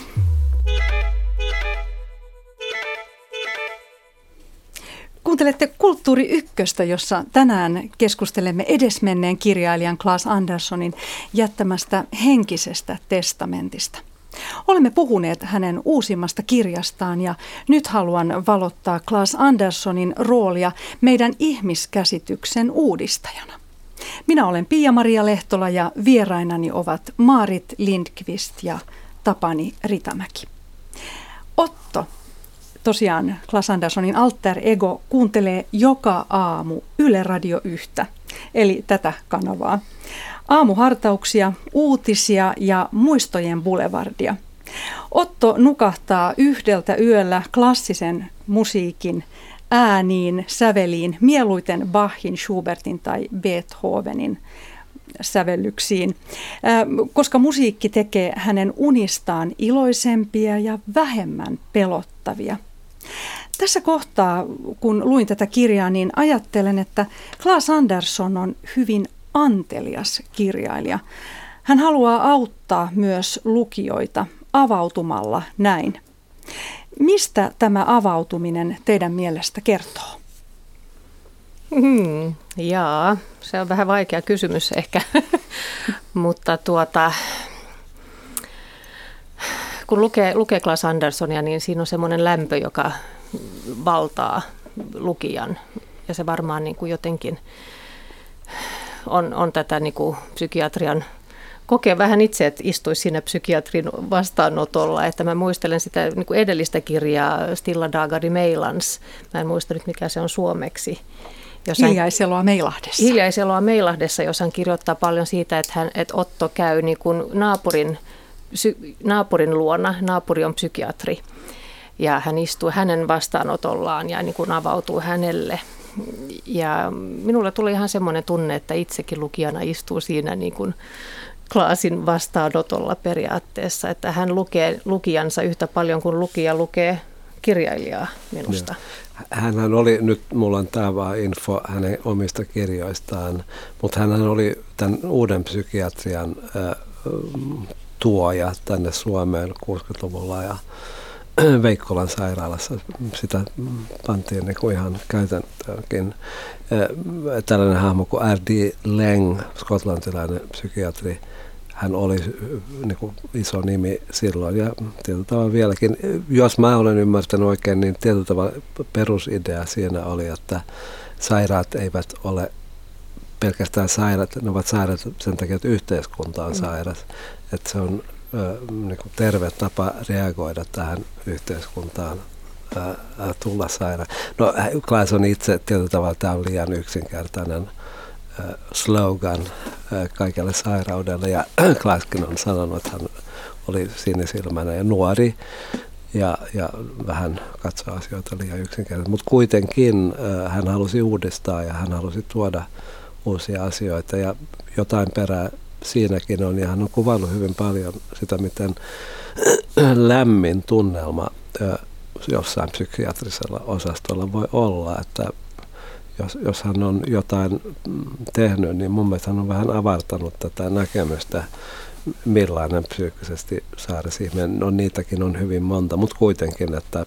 Kuuntelette Kulttuuri Ykköstä, jossa tänään keskustelemme edesmenneen kirjailijan Claes Anderssonin jättämästä henkisestä testamentista. Olemme puhuneet hänen uusimmasta kirjastaan ja nyt haluan valottaa Claes Anderssonin roolia meidän ihmiskäsityksen uudistajana. Minä olen Pia-Maria Lehtola ja vierainani ovat Maarit Lindqvist ja Tapani Ritamäki. Otto, tosiaan Claes Anderssonin alter ego, kuuntelee joka aamu Yle Radio Yhtä, eli tätä kanavaa. Aamuhartauksia, uutisia ja muistojen boulevardia. Otto nukahtaa yhdeltä yöllä klassisen musiikin ääniin, säveliin, mieluiten Bachin, Schubertin tai Beethovenin sävellyksiin, koska musiikki tekee hänen unistaan iloisempia ja vähemmän pelottavia. Tässä kohtaa, kun luin tätä kirjaa, niin ajattelen, että Claes Andersson on hyvin antelias kirjailija. Hän haluaa auttaa myös lukijoita avautumalla näin. Mistä tämä avautuminen teidän mielestä kertoo? Hmm, jaa, se on vähän vaikea kysymys ehkä, mutta tuota, kun lukee, lukee Claes Anderssonia, niin siinä on semmoinen lämpö, joka valtaa lukijan ja se varmaan niin kuin jotenkin on, on tätä niin kuin psykiatrian kokea vähän itse, että istuisi siinä psykiatrin vastaanotolla, että mä muistelen sitä niin kuin edellistä kirjaa Stilla Dagari Meilans, mä en muista nyt mikä se on suomeksi. Hiljaiseloa Meilahdessa. Hiljaiseloa Meilahdessa, jos hän kirjoittaa paljon siitä, että, hän, että Otto käy niin kuin naapurin, psy, naapurin luona, naapuri on psykiatri, ja hän istuu hänen vastaanotollaan ja niin kuin avautuu hänelle. Ja minulle tuli ihan semmoinen tunne, että itsekin lukijana istuu siinä niin kuin Klaasin vastaanotolla periaatteessa, että hän lukee lukijansa yhtä paljon kuin lukija lukee kirjailijaa minusta. Hänhän oli, nyt mulla on tämä vaan info hänen omista kirjoistaan, mutta hänhän oli tämän uuden psykiatrian äh, tuoja tänne Suomeen kuusikymmentäluvulla ja Veikkolan sairaalassa sitä pantiin niin kuin ihan käytäntöönkin. Tällainen hahmo kuin R D Laing, skotlantilainen psykiatri, hän oli niin kuin iso nimi silloin ja tietyllä tavalla vieläkin. Jos mä olen ymmärtänyt oikein, niin tietyllä tavalla perusidea siinä oli, että sairaat eivät ole pelkästään sairaat, ne ovat sairaat sen takia, että yhteiskunta on sairas. Että se on niin kuin terve tapa reagoida tähän yhteiskuntaan, ää, tulla sairaan. No Klaas on itse tietyllä tavalla, tämä on liian yksinkertainen ää, slogan ää, kaikelle sairaudelle, ja Klaaskin on sanonut, että hän oli sinisilmäinen ja nuori ja, ja vähän katsoo asioita liian yksinkertaisesti, mutta kuitenkin ää, hän halusi uudistaa ja hän halusi tuoda uusia asioita ja jotain perää siinäkin on, ja hän on kuvannut hyvin paljon sitä, miten lämmin tunnelma jossain psykiatrisella osastolla voi olla, että jos, jos hän on jotain tehnyt, niin mun mielestä hän on vähän avartanut tätä näkemystä, millainen psyykkisesti sairas ihminen. No niitäkin on hyvin monta, mutta kuitenkin, että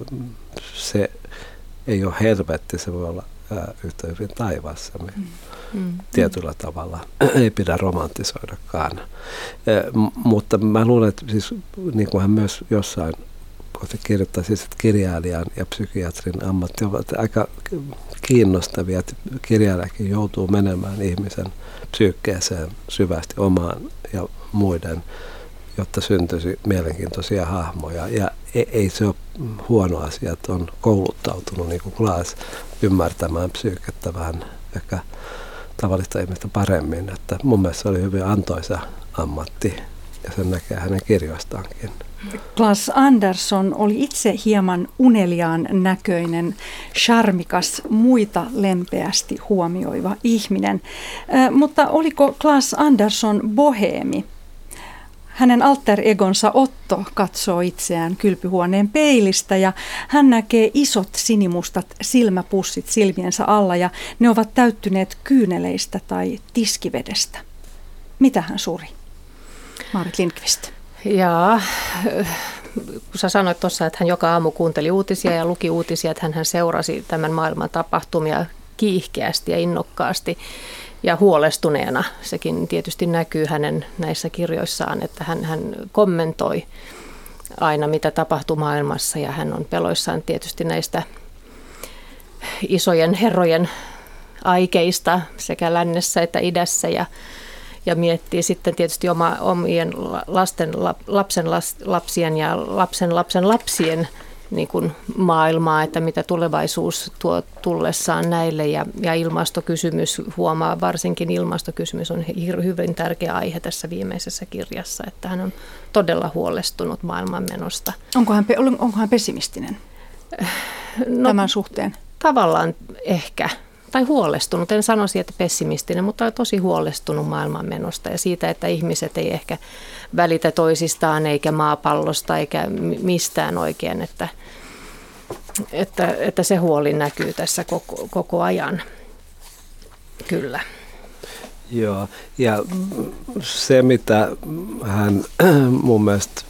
se ei ole helvetti, se voi olla yhtä hyvin taivaassa. Mm. Mm. Tietyllä tavalla. Ei pidä romantisoidakaan. E, mutta mä luulen, että siis, niin kuin hän myös jossain kohti kirjoittaa, siis, että kirjailijan ja psykiatrin ammatti ovat aika kiinnostavia. Että kirjailijakin joutuu menemään ihmisen psyykkeeseen syvästi omaan ja muiden, jotta syntyisi mielenkiintoisia hahmoja. Ja ei, ei se ole huono asia, että on kouluttautunut, niin kuin Klaas, ymmärtämään psyykettä vähän ehkä tavallista ihmistä paremmin. Että mun mielestä se oli hyvin antoisa ammatti ja sen näkee hänen kirjoistaankin. Claes Andersson oli itse hieman uneliaan näköinen, charmikas, muita lempeästi huomioiva ihminen. Äh, mutta oliko Claes Andersson boheemi? Hänen alter egonsa Otto katsoo itseään kylpyhuoneen peilistä ja hän näkee isot sinimustat silmäpussit silmiensä alla ja ne ovat täyttyneet kyyneleistä tai tiskivedestä. Mitä hän suri? Maarit Lindqvist. Jaa, kun sä sanoit tuossa, että hän joka aamu kuunteli uutisia ja luki uutisia, että hän seurasi tämän maailman tapahtumia kiihkeästi ja innokkaasti ja huolestuneena. Sekin tietysti näkyy hänen näissä kirjoissaan, että hän, hän kommentoi aina, mitä tapahtuu maailmassa, ja hän on peloissaan tietysti näistä isojen herrojen aikeista sekä lännessä että idässä, ja, ja miettii sitten tietysti oma, omien lasten, lapsen lapsien ja lapsen lapsen lapsien niin kuin maailmaa, että mitä tulevaisuus tuo tullessaan näille, ja, ja ilmastokysymys, huomaa varsinkin ilmastokysymys on hyvin tärkeä aihe tässä viimeisessä kirjassa, että hän on todella huolestunut maailmanmenosta. Onko hän, onko hän pessimistinen no, tämän suhteen? Tavallaan ehkä, tai huolestunut, en sanoisi, että pessimistinen, mutta tosi huolestunut maailmanmenosta ja siitä, että ihmiset ei ehkä välitä toisistaan eikä maapallosta eikä mistään oikein, että, että, että se huoli näkyy tässä koko, koko ajan. Kyllä. Joo, ja se mitä hän mun mielestä,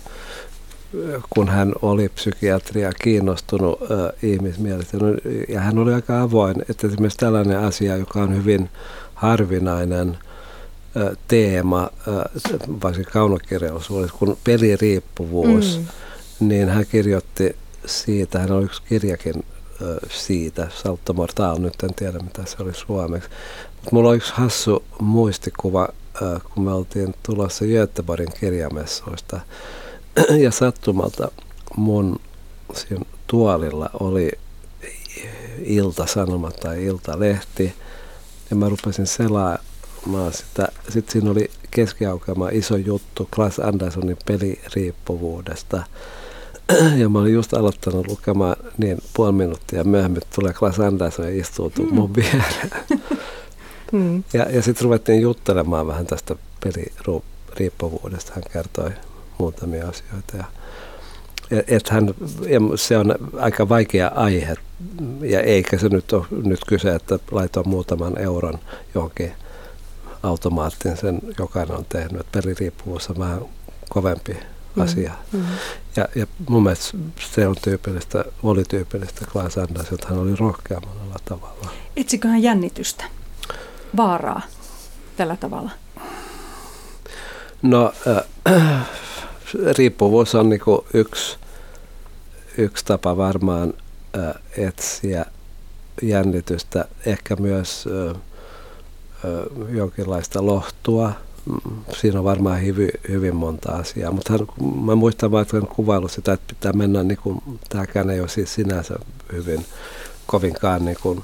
kun hän oli psykiatria kiinnostunut äh, ihmismielestä, ja hän oli aika avoin, että esimerkiksi tällainen asia, joka on hyvin harvinainen äh, teema, äh, vaikka kaunokirjallisuudessa, kun peliriippuvuus, mm. niin hän kirjoitti siitä, hän on yksi kirjakin äh, siitä, Salto Mortal, nyt en tiedä mitä se oli suomeksi, mutta mulla on yksi hassu muistikuva kun me oltiin tulossa Göteborgin kirjamessuista. Ja sattumalta mun siinä tuolilla oli Ilta-Sanoma tai Iltalehti. Ja mä rupesin selaamaan sitä. Sitten siinä oli keskiaukeama iso juttu Claes Anderssonin peliriippuvuudesta. Ja mä olin just aloittanut lukemaan, niin puoli minuuttia myöhemmin tulee Claes Andersson ja istuutuu mm. mun viereen. Mm. Ja, ja sitten ruvettiin juttelemaan vähän tästä peliriippuvuudesta. Hän kertoi muutamia asioita. Ja, et hän, ja se on aika vaikea aihe, ja eikä se nyt ole nyt kyse, että laitoin muutaman euron johonkin automaattiin, sen jokainen on tehnyt. Peliriippuvuus on vähän kovempi asia. Mm. Ja, ja mun mielestä se on tyypillistä, oli tyypillistä Claes Andersson, että hän oli rohkea monella tavalla. Etsiköhän jännitystä, vaaraa tällä tavalla? No, äh, riippuvuus on niinku yksi, yksi tapa varmaan äh, etsiä jännitystä, ehkä myös äh, äh, jonkinlaista lohtua. Siinä on varmaan hyvin, hyvin monta asiaa, mutta hän, mä muistan vaan, että hän kuvaillut sitä, että pitää mennä, niin kuin, tämäkään ei ole siis sinänsä hyvin kovinkaan niin kuin,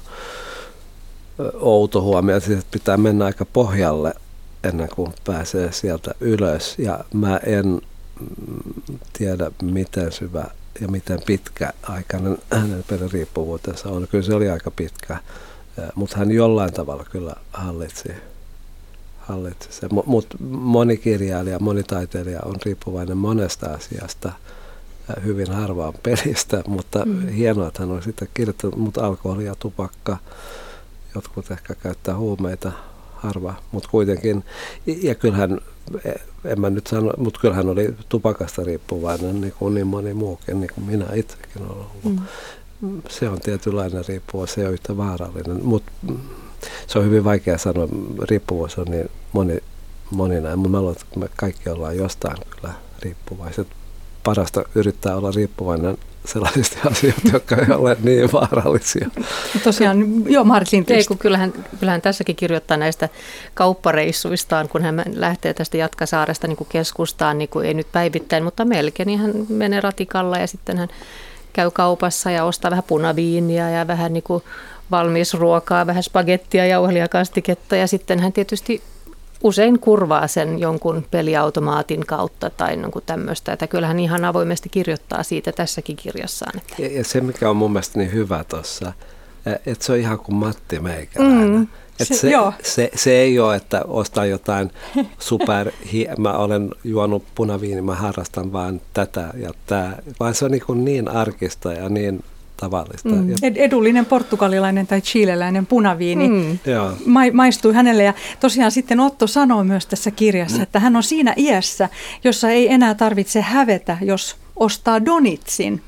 outo huomio, että pitää mennä aika pohjalle ennen kuin pääsee sieltä ylös, ja mä en tiedä, miten syvä ja miten pitkä aikainen hänen peliriippuvuutensa on. Kyllä se oli aika pitkä, mutta hän jollain tavalla kyllä hallitsi. hallitsi se. Mutta moni kirjailija, moni taiteilija on riippuvainen monesta asiasta, hyvin harvaan pelistä, mutta mm. hienoa, että hän on sitä kirjoittanut, mutta alkoholi ja tupakka, jotkut ehkä käyttää huumeita, harva, mutta kuitenkin, ja kyllähän, en mä nyt sano, mutta kyllähän oli tupakasta riippuvainen, niin kuin niin moni muukin, niin kuin minä itsekin olen ollut. Mm. Se on tietynlainen riippuvuus, se on yhtä vaarallinen, mutta se on hyvin vaikea sanoa, riippuvuus on niin moni, moninainen, mutta mä luulen, että me kaikki ollaan jostain kyllä riippuvaiset. Parasta yrittää olla riippuvainen sellaisista asioista, jotka ei ole niin vaarallisia. Tosiaan, joo, Maarit Lindqvist. Ei, kun kyllähän, kyllähän tässäkin kirjoittaa näistä kauppareissuistaan, kun hän lähtee tästä Jatkasaaresta niin kuin keskustaan, niin kuin ei nyt päivittäin, mutta melkein, niin hän menee ratikalla ja sitten hän käy kaupassa ja ostaa vähän punaviinia ja vähän niin kuin valmisruokaa, vähän spagettia, jauhelijakastiketta ja sitten hän tietysti usein kurvaa sen jonkun peliautomaatin kautta tai jonkun tämmöistä. Että kyllähän ihan avoimesti kirjoittaa siitä tässäkin kirjassaan. Ja, ja se, mikä on mun mielestä niin hyvä tuossa, että se on ihan kuin Matti Meikäläinen. Mm, se, se, se, se ei ole, että ostaa jotain super, mä olen juonut punaviini, mä harrastan vaan tätä ja tämä, vaan se on niin, kuin niin arkista ja niin tavallista. Mm. Edullinen portugalilainen tai chileläinen punaviini mm. ma- maistui hänelle. Ja tosiaan sitten Otto sanoo myös tässä kirjassa, että hän on siinä iässä, jossa ei enää tarvitse hävetä, jos ostaa donitsin.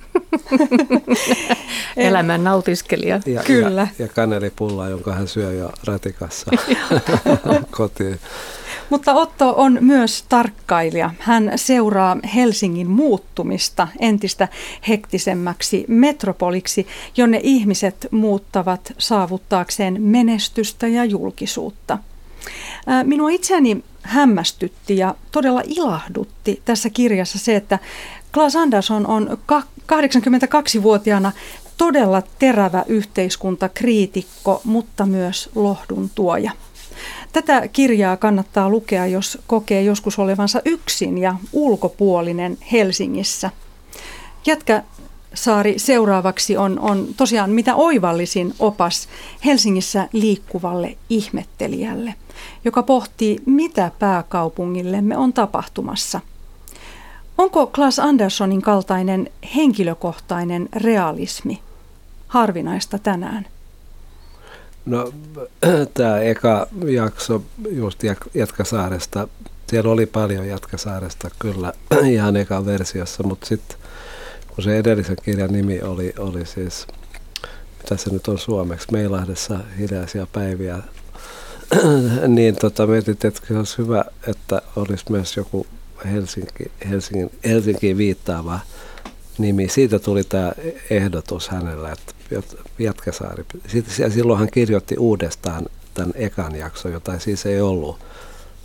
Elämän nautiskelija. Ja, Kyllä. Ja, ja kanelipulla, jonka hän syö jo ratikassa kotiin. Mutta Otto on myös tarkkailija. Hän seuraa Helsingin muuttumista entistä hektisemmäksi metropoliksi, jonne ihmiset muuttavat saavuttaakseen menestystä ja julkisuutta. Minua itseäni hämmästytti ja todella ilahdutti tässä kirjassa se, että Claes Andersson on kahdeksankymmentäkaksivuotiaana todella terävä yhteiskuntakriitikko, mutta myös lohdun tuoja. Tätä kirjaa kannattaa lukea, jos kokee joskus olevansa yksin ja ulkopuolinen Helsingissä. Jätkäsaari seuraavaksi on, on tosiaan mitä oivallisin opas Helsingissä liikkuvalle ihmettelijälle, joka pohtii, mitä pääkaupungillemme on tapahtumassa. Onko Claes Anderssonin kaltainen henkilökohtainen realismi harvinaista tänään? No, tämä eka jakso just Jätkäsaaresta, siellä oli paljon Jätkäsaaresta kyllä ihan eka versiossa, mutta sitten kun se edellisen kirjan nimi oli, oli siis, mitä se nyt on suomeksi, Meilahdessa hiljaisia päiviä, niin tota, mietin, että olisi hyvä, että olisi myös joku Helsinki, Helsingin, Helsinkiin viittaava nimi. Siitä tuli tämä ehdotus hänellä, että Jätkäsaari. Sitten, silloin hän kirjoitti uudestaan tämän ekan jakson, jota siis ei ollut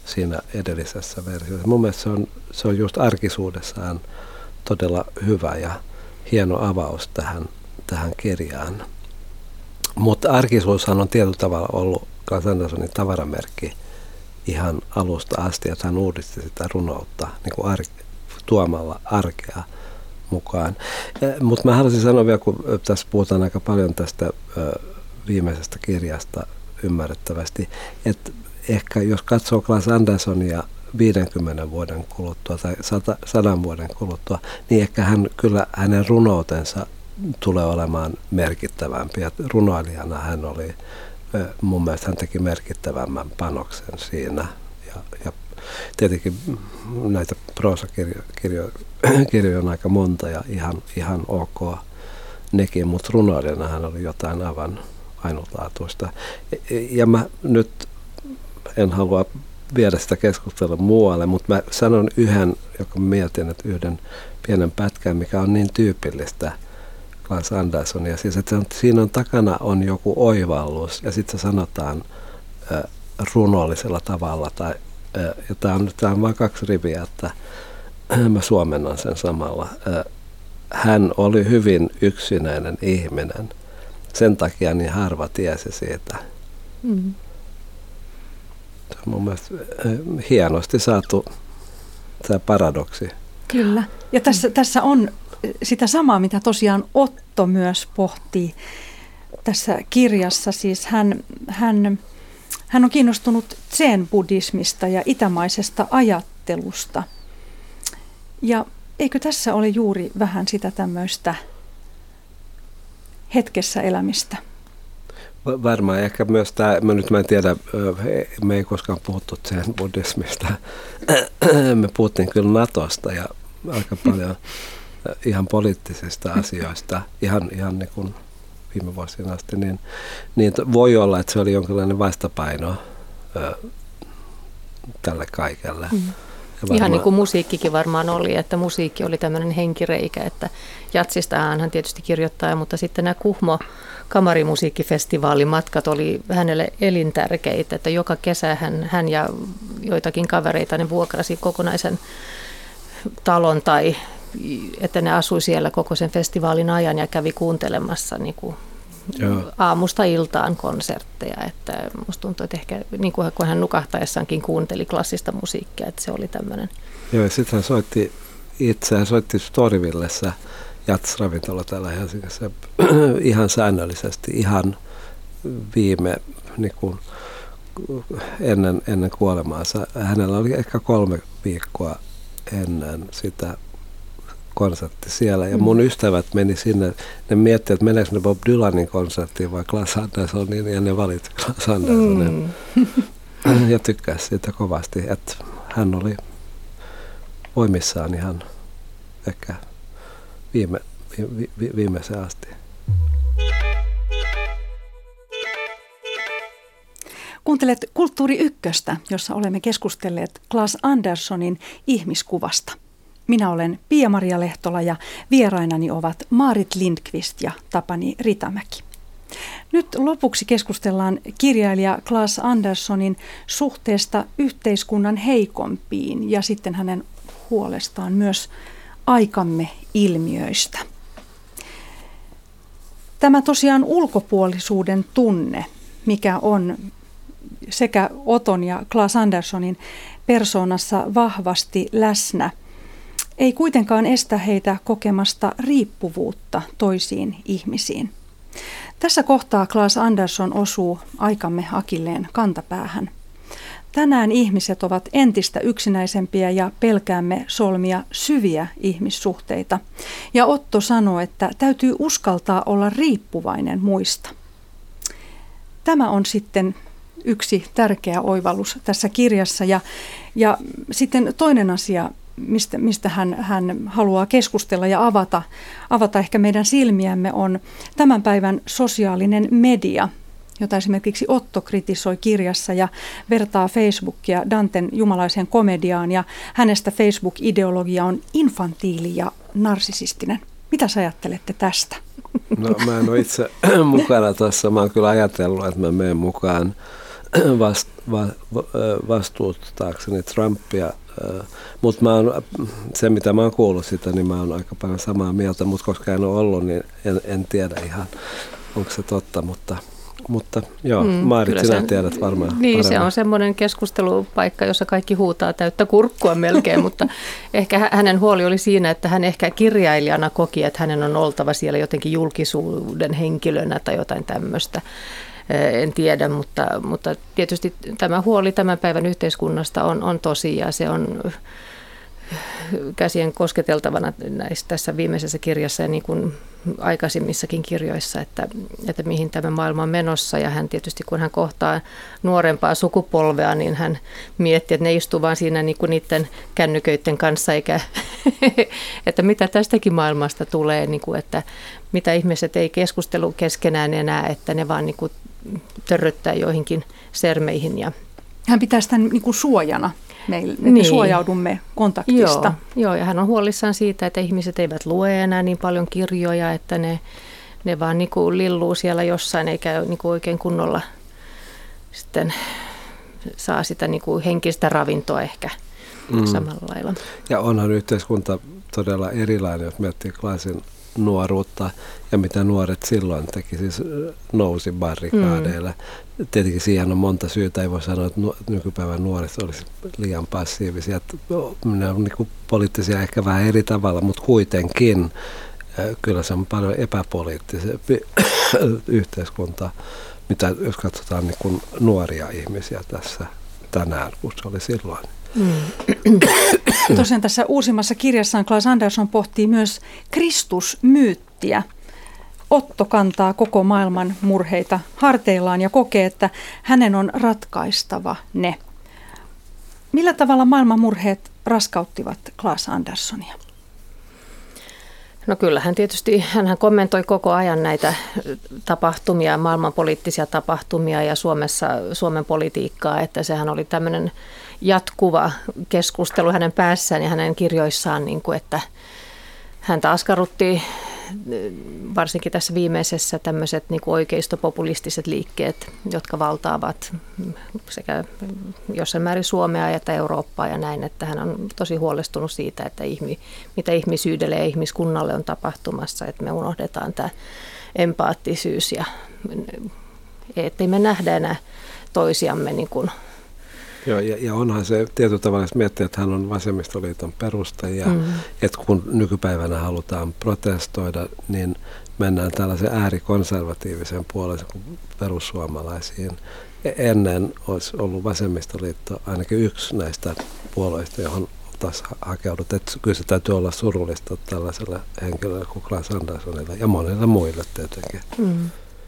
siinä edellisessä versiossa. Mun mielestä se on, se on just arkisuudessaan todella hyvä ja hieno avaus tähän, tähän kirjaan. Mutta arkisuushan on tietyllä tavalla ollut Claes Anderssonin tavaramerkki ihan alusta asti, että hän uudisti sitä runoutta niin kuin ar- tuomalla arkea mukaan. Mutta mä haluaisin sanoa vielä, kun tässä puhutaan aika paljon tästä ö, viimeisestä kirjasta ymmärrettävästi, että ehkä jos katsoo Claes Anderssonia viidenkymmenen vuoden kuluttua tai sadan vuoden kuluttua, niin ehkä hän, kyllä hänen runoutensa tulee olemaan merkittävämpi. Ja runoilijana hän oli, mun mielestä hän teki merkittävämmän panoksen siinä. Ja, ja tietenkin näitä proosakirjoja on aika monta ja ihan, ihan ok nekin, mutta runoilijana hän oli jotain aivan ainutlaatuista. Ja mä nyt en halua viedä sitä keskustelua muualle, mutta mä sanon yhden, joka mietin, että yhden pienen pätkän, mikä on niin tyypillistä Claes Anderssonia. Siis, että on, siinä on takana on joku oivallus ja sitten se sanotaan äh, runollisella tavalla. Tai, äh, ja tämä on, tää on vain kaksi riviä, että äh, mä suomennan sen samalla. Äh, hän oli hyvin yksinäinen ihminen. Sen takia niin harva tiesi siitä. Mm. Se on mun mielestä hienosti saatu tämä paradoksi. Kyllä. Ja tässä, tässä on sitä samaa, mitä tosiaan Otto myös pohtii tässä kirjassa. Siis hän, hän, hän on kiinnostunut zen-buddhismista ja itämaisesta ajattelusta. Ja eikö tässä ole juuri vähän sitä tämmöistä hetkessä elämistä? Varmaan ehkä myös tämä, mä nyt mä en tiedä, me ei koskaan puhuttu sen buddhismista. Me puhuttiin kyllä Natosta ja aika paljon ihan poliittisista asioista, ihan, ihan niin kuin viime vuosina asti, niin, niin voi olla, että se oli jonkinlainen vastapaino ö, tälle kaikelle. Mm. Varmaan... Ihan niin kuin musiikkikin varmaan oli, että musiikki oli tämmöinen henkireikä, että jatsistahan hän tietysti kirjoittaa, mutta sitten nämä Kuhmo kamarimusiikkifestivaalimatkat oli hänelle elintärkeitä, että joka kesä hän, hän ja joitakin kavereita ne vuokrasi kokonaisen talon tai että ne asui siellä koko sen festivaalin ajan ja kävi kuuntelemassa niin kuin aamusta iltaan konsertteja, että musta tuntuu, että ehkä niin kuin kun hän nukahtaessaankin kuunteli klassista musiikkia, että se oli tämmöinen. Joo, ja sitten hän soitti itse, hän soitti Storyvillessä Jats-ravintola täällä Helsingissä ihan säännöllisesti, ihan viime niin kuin ennen, ennen kuolemaansa. Hänellä oli ehkä kolme viikkoa ennen sitä konsertti siellä. Ja mun ystävät meni sinne, ne miettivät, että meneekö ne Bob Dylanin konserttiin vai Claes Anderssonin, ja ne valitsi Claes Anderssonin. Mm. Ja tykkäsi siitä kovasti, että hän oli voimissaan ihan ehkä viime, vi, vi, viimeiseen asti. Kuuntelet Kulttuuri Ykköstä, jossa olemme keskustelleet Claes Anderssonin ihmiskuvasta. Minä olen Pia-Maria Lehtola ja vierainani ovat Maarit Lindqvist ja Tapani Ritamäki. Nyt lopuksi keskustellaan kirjailija Claes Anderssonin suhteesta yhteiskunnan heikompiin ja sitten hänen huolestaan myös aikamme ilmiöistä. Tämä tosiaan ulkopuolisuuden tunne, mikä on sekä Oton ja Claes Anderssonin persoonassa vahvasti läsnä, ei kuitenkaan estä heitä kokemasta riippuvuutta toisiin ihmisiin. Tässä kohtaa Claes Andersson osuu aikamme akilleen kantapäähän. Tänään ihmiset ovat entistä yksinäisempiä ja pelkäämme solmia syviä ihmissuhteita. Ja Otto sanoo, että täytyy uskaltaa olla riippuvainen muista. Tämä on sitten yksi tärkeä oivallus tässä kirjassa. Ja, ja sitten toinen asia, mistä, mistä hän, hän haluaa keskustella ja avata, avata ehkä meidän silmiämme, on tämän päivän sosiaalinen media, jota esimerkiksi Otto kritisoi kirjassa ja vertaa Facebookia Danten jumalaiseen komediaan, ja hänestä Facebook-ideologia on infantiili ja narsisistinen. Mitä sä ajattelette tästä? No mä en ole itse mukana tuossa. Mä oon kyllä ajatellut, että mä menen mukaan vasta, va, va, vastuuttaakseni Trumpia. Mutta se, mitä mä oon kuullut sitä, niin mä oon aika paljon samaa mieltä, mutta koska en ole ollut, niin en, en tiedä ihan, onko se totta, mutta... Mutta joo, mm, Maarit, sinä sen, tiedät varmaan Niin, paremmin. Se on semmoinen keskustelupaikka, jossa kaikki huutaa täyttä kurkkua melkein, mutta ehkä hänen huoli oli siinä, että hän ehkä kirjailijana koki, että hänen on oltava siellä jotenkin julkisuuden henkilönä tai jotain tämmöistä. En tiedä, mutta, mutta tietysti tämä huoli tämän päivän yhteiskunnasta on, on tosi ja se on käsien kosketeltavana näissä, tässä viimeisessä kirjassa ja niin kuin aikaisemmissakin kirjoissa, että, että mihin tämä maailma on menossa. Ja hän tietysti, kun hän kohtaa nuorempaa sukupolvea, niin hän miettii, että ne istuu vaan siinä niin kuin niiden kännyköiden kanssa, eikä, että mitä tästäkin maailmasta tulee, niin kuin, että mitä ihmiset ei keskustelu keskenään enää, että ne vaan niin kuin törröttää joihinkin sermeihin. Ja hän pitää sitä niin kuin suojana. Meille, me niin. suojaudumme kontaktista. Joo, joo, ja hän on huolissaan siitä, että ihmiset eivät lue enää niin paljon kirjoja, että ne, ne vaan niin kuin lilluu siellä jossain, eikä niin kuin oikein kunnolla sitten saa sitä niin kuin henkistä ravintoa ehkä mm. samalla lailla. Ja onhan yhteiskunta todella erilainen, jos miettii Glasin nuoruutta ja mitä nuoret silloin teki, siis nousi barrikaadeille. Mm. Tietenkin siihen on monta syytä, ei voi sanoa, että nykypäivän nuoret olisi liian passiivisia. Ne on niin kuin poliittisia ehkä vähän eri tavalla, mutta kuitenkin kyllä se on paljon epäpoliittisempi yhteiskunta, mitä jos katsotaan niin kuin nuoria ihmisiä tässä tänään, kun se oli silloin. Mm. Tosiaan tässä uusimmassa kirjassaan Claes Andersson pohtii myös Kristusmyyttiä. Otto kantaa koko maailman murheita harteillaan ja kokee, että hänen on ratkaistava ne. Millä tavalla maailman murheet raskauttivat Claes Anderssonia? No kyllähän tietysti, hänhän kommentoi koko ajan näitä tapahtumia, maailmanpoliittisia tapahtumia ja Suomessa, Suomen politiikkaa, että sehän oli tämmöinen jatkuva keskustelu hänen päässään ja hänen kirjoissaan, niin kuin, että häntä askarrutti varsinkin tässä viimeisessä tämmöiset niin kuin oikeistopopulistiset liikkeet, jotka valtaavat sekä jossain määrin Suomea ja Eurooppaa ja näin, että hän on tosi huolestunut siitä, että ihmi, mitä ihmisyydelle ja ihmiskunnalle on tapahtumassa, että me unohdetaan tämä empaattisyys ja ettei me nähdä enää toisiamme niin kuin. Joo, ja, ja onhan se tietyllä tavalla, jos miettii, että hän on Vasemmistoliiton perustaja, mm. että kun nykypäivänä halutaan protestoida, niin mennään tällaisen äärikonservatiivisen puolen kuin perussuomalaisiin. Ennen olisi ollut Vasemmistoliitto ainakin yksi näistä puolueista, johon oltaisiin hakeudut. Että kyllä se täytyy olla surullista tällaiselle henkilölle kuin Claes Anderssonille ja monille muille tietenkin. Mm.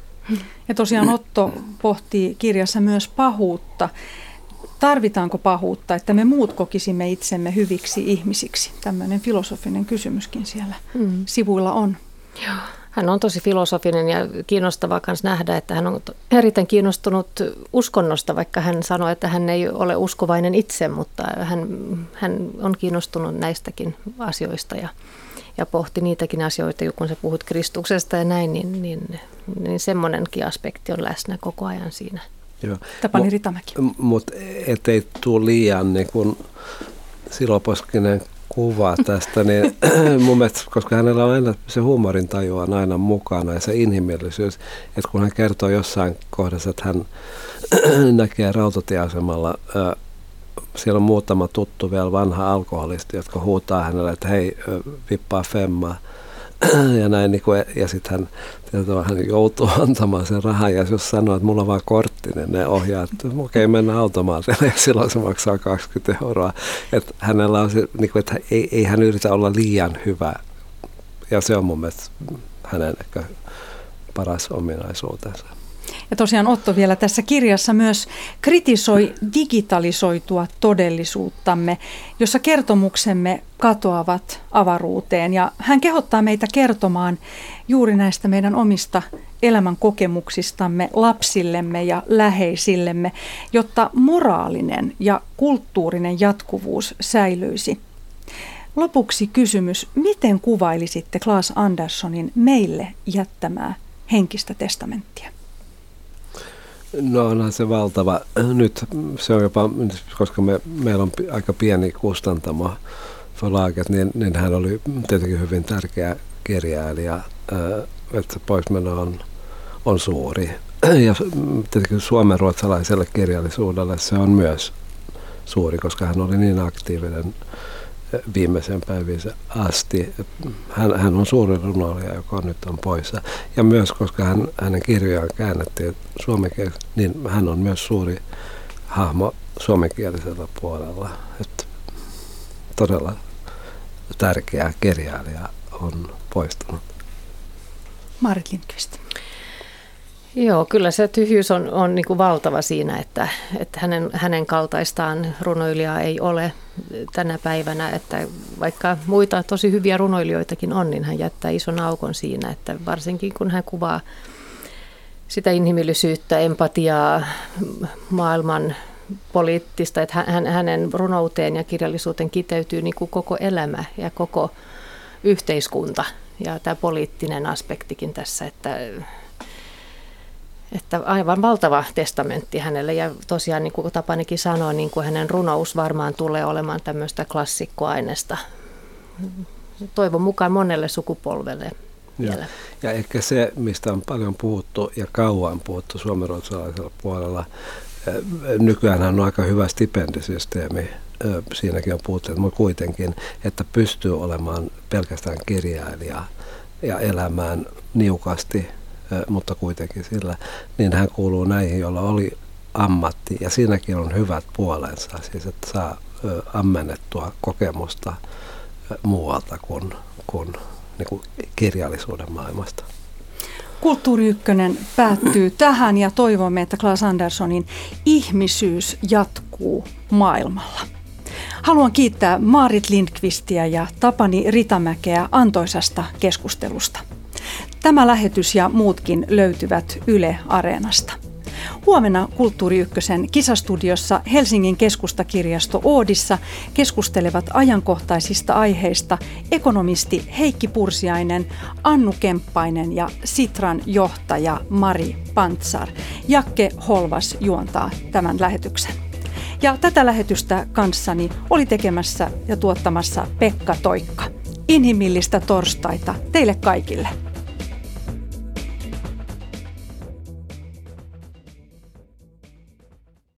Ja tosiaan Otto pohtii kirjassa myös pahuutta. Tarvitaanko pahuutta, että me muut kokisimme itsemme hyviksi ihmisiksi? Tämmöinen filosofinen kysymyskin siellä mm. sivuilla on. Joo. Hän on tosi filosofinen ja kiinnostavaa myös nähdä, että hän on erittäin kiinnostunut uskonnosta, vaikka hän sanoi, että hän ei ole uskovainen itse, mutta hän, hän on kiinnostunut näistäkin asioista ja, ja pohti niitäkin asioita, kun sä puhut Kristuksesta ja näin, niin, niin, niin semmoinenkin aspekti on läsnä koko ajan siinä. Tapani Ritamäki. Mutta ettei tule liian niin kun siloposkinen kuva tästä, niin mun mielestä, koska hänellä on aina se huumorintaju on aina mukana ja se inhimillisyys, että kun hän kertoo jossain kohdassa, että hän näkee rautatieasemalla, äh, siellä on muutama tuttu vielä vanha alkoholisti, jotka huutaa hänelle, että hei, vippaa femmaa. Ja näin, niin kuin, ja sitten hän, hän joutuu antamaan sen rahan, ja jos sanoo, että mulla on vaan kortti, niin ne ohjaa, että okei, okay, mennään automaatille, ja silloin se maksaa kaksikymmentä euroa. Että hänellä on se, niin kuin, että ei, ei hän yritä olla liian hyvä, ja se on mun mielestä hänen ehkä paras ominaisuutensa. Ja tosiaan Otto vielä tässä kirjassa myös kritisoi digitalisoitua todellisuuttamme, jossa kertomuksemme katoavat avaruuteen. Ja hän kehottaa meitä kertomaan juuri näistä meidän omista elämän kokemuksistamme lapsillemme ja läheisillemme, jotta moraalinen ja kulttuurinen jatkuvuus säilyisi. Lopuksi kysymys, miten kuvailisitte Claes Anderssonin meille jättämää henkistä testamenttia? No onhan se valtava. Nyt se on jopa, koska me, meillä on aika pieni kustantamo Förlaget, niin, niin hän oli tietenkin hyvin tärkeä kirjailija, että poismeno on, on suuri. Ja tietenkin suomenruotsalaiselle kirjallisuudelle se on myös suuri, koska hän oli niin aktiivinen viimeisen päivinsä asti. Hän, hän on suuri runoilija, joka nyt on poissa. Ja myös, koska hän, hänen kirjojaan käännettiin suomenkielisesti, niin hän on myös suuri hahmo suomenkielisellä puolella. Että todella tärkeä kirjailija on poistunut. Maarit Lindqvist. Joo, kyllä se tyhjyys on, on niin kuin valtava siinä, että, että hänen, hänen kaltaistaan runoilijaa ei ole tänä päivänä, että vaikka muita tosi hyviä runoilijoitakin on, niin hän jättää ison aukon siinä, että varsinkin kun hän kuvaa sitä inhimillisyyttä, empatiaa, maailman poliittista, että hän, hänen runouteen ja kirjallisuuteen kiteytyy niin kuin koko elämä ja koko yhteiskunta ja tämä poliittinen aspektikin tässä, että Että aivan valtava testamentti hänelle ja tosiaan niin kuin Tapanikin sanoi, niin kuin hänen runous varmaan tulee olemaan tämmöistä klassikkoainesta. Toivon mukaan monelle sukupolvelle vielä. Ja, ja ehkä se, mistä on paljon puhuttu ja kauan puhuttu suomenruotsalaisella puolella, nykyään on aika hyvä stipendisysteemi, siinäkin on puhuttu, mutta kuitenkin, että pystyy olemaan pelkästään kirjailija ja elämään niukasti, mutta kuitenkin sillä, niin hän kuuluu näihin, joilla oli ammatti, ja siinäkin on hyvät puolensa, siis että saa ammennettua kokemusta muualta kuin, kuin, niin kuin kirjallisuuden maailmasta. Kulttuuri Ykkönen päättyy tähän ja toivomme, että Claes Anderssonin ihmisyys jatkuu maailmalla. Haluan kiittää Maarit Lindqvistiä ja Tapani Ritamäkeä antoisasta keskustelusta. Tämä lähetys ja muutkin löytyvät Yle Areenasta. Huomenna Kulttuuri Ykkösen kisastudiossa Helsingin keskustakirjasto Oodissa keskustelevat ajankohtaisista aiheista ekonomisti Heikki Pursiainen, Annu Kemppainen ja Sitran johtaja Mari Pantsar. Jakke Holvas juontaa tämän lähetyksen. Ja tätä lähetystä kanssani oli tekemässä ja tuottamassa Pekka Toikka. Inhimillistä torstaita teille kaikille.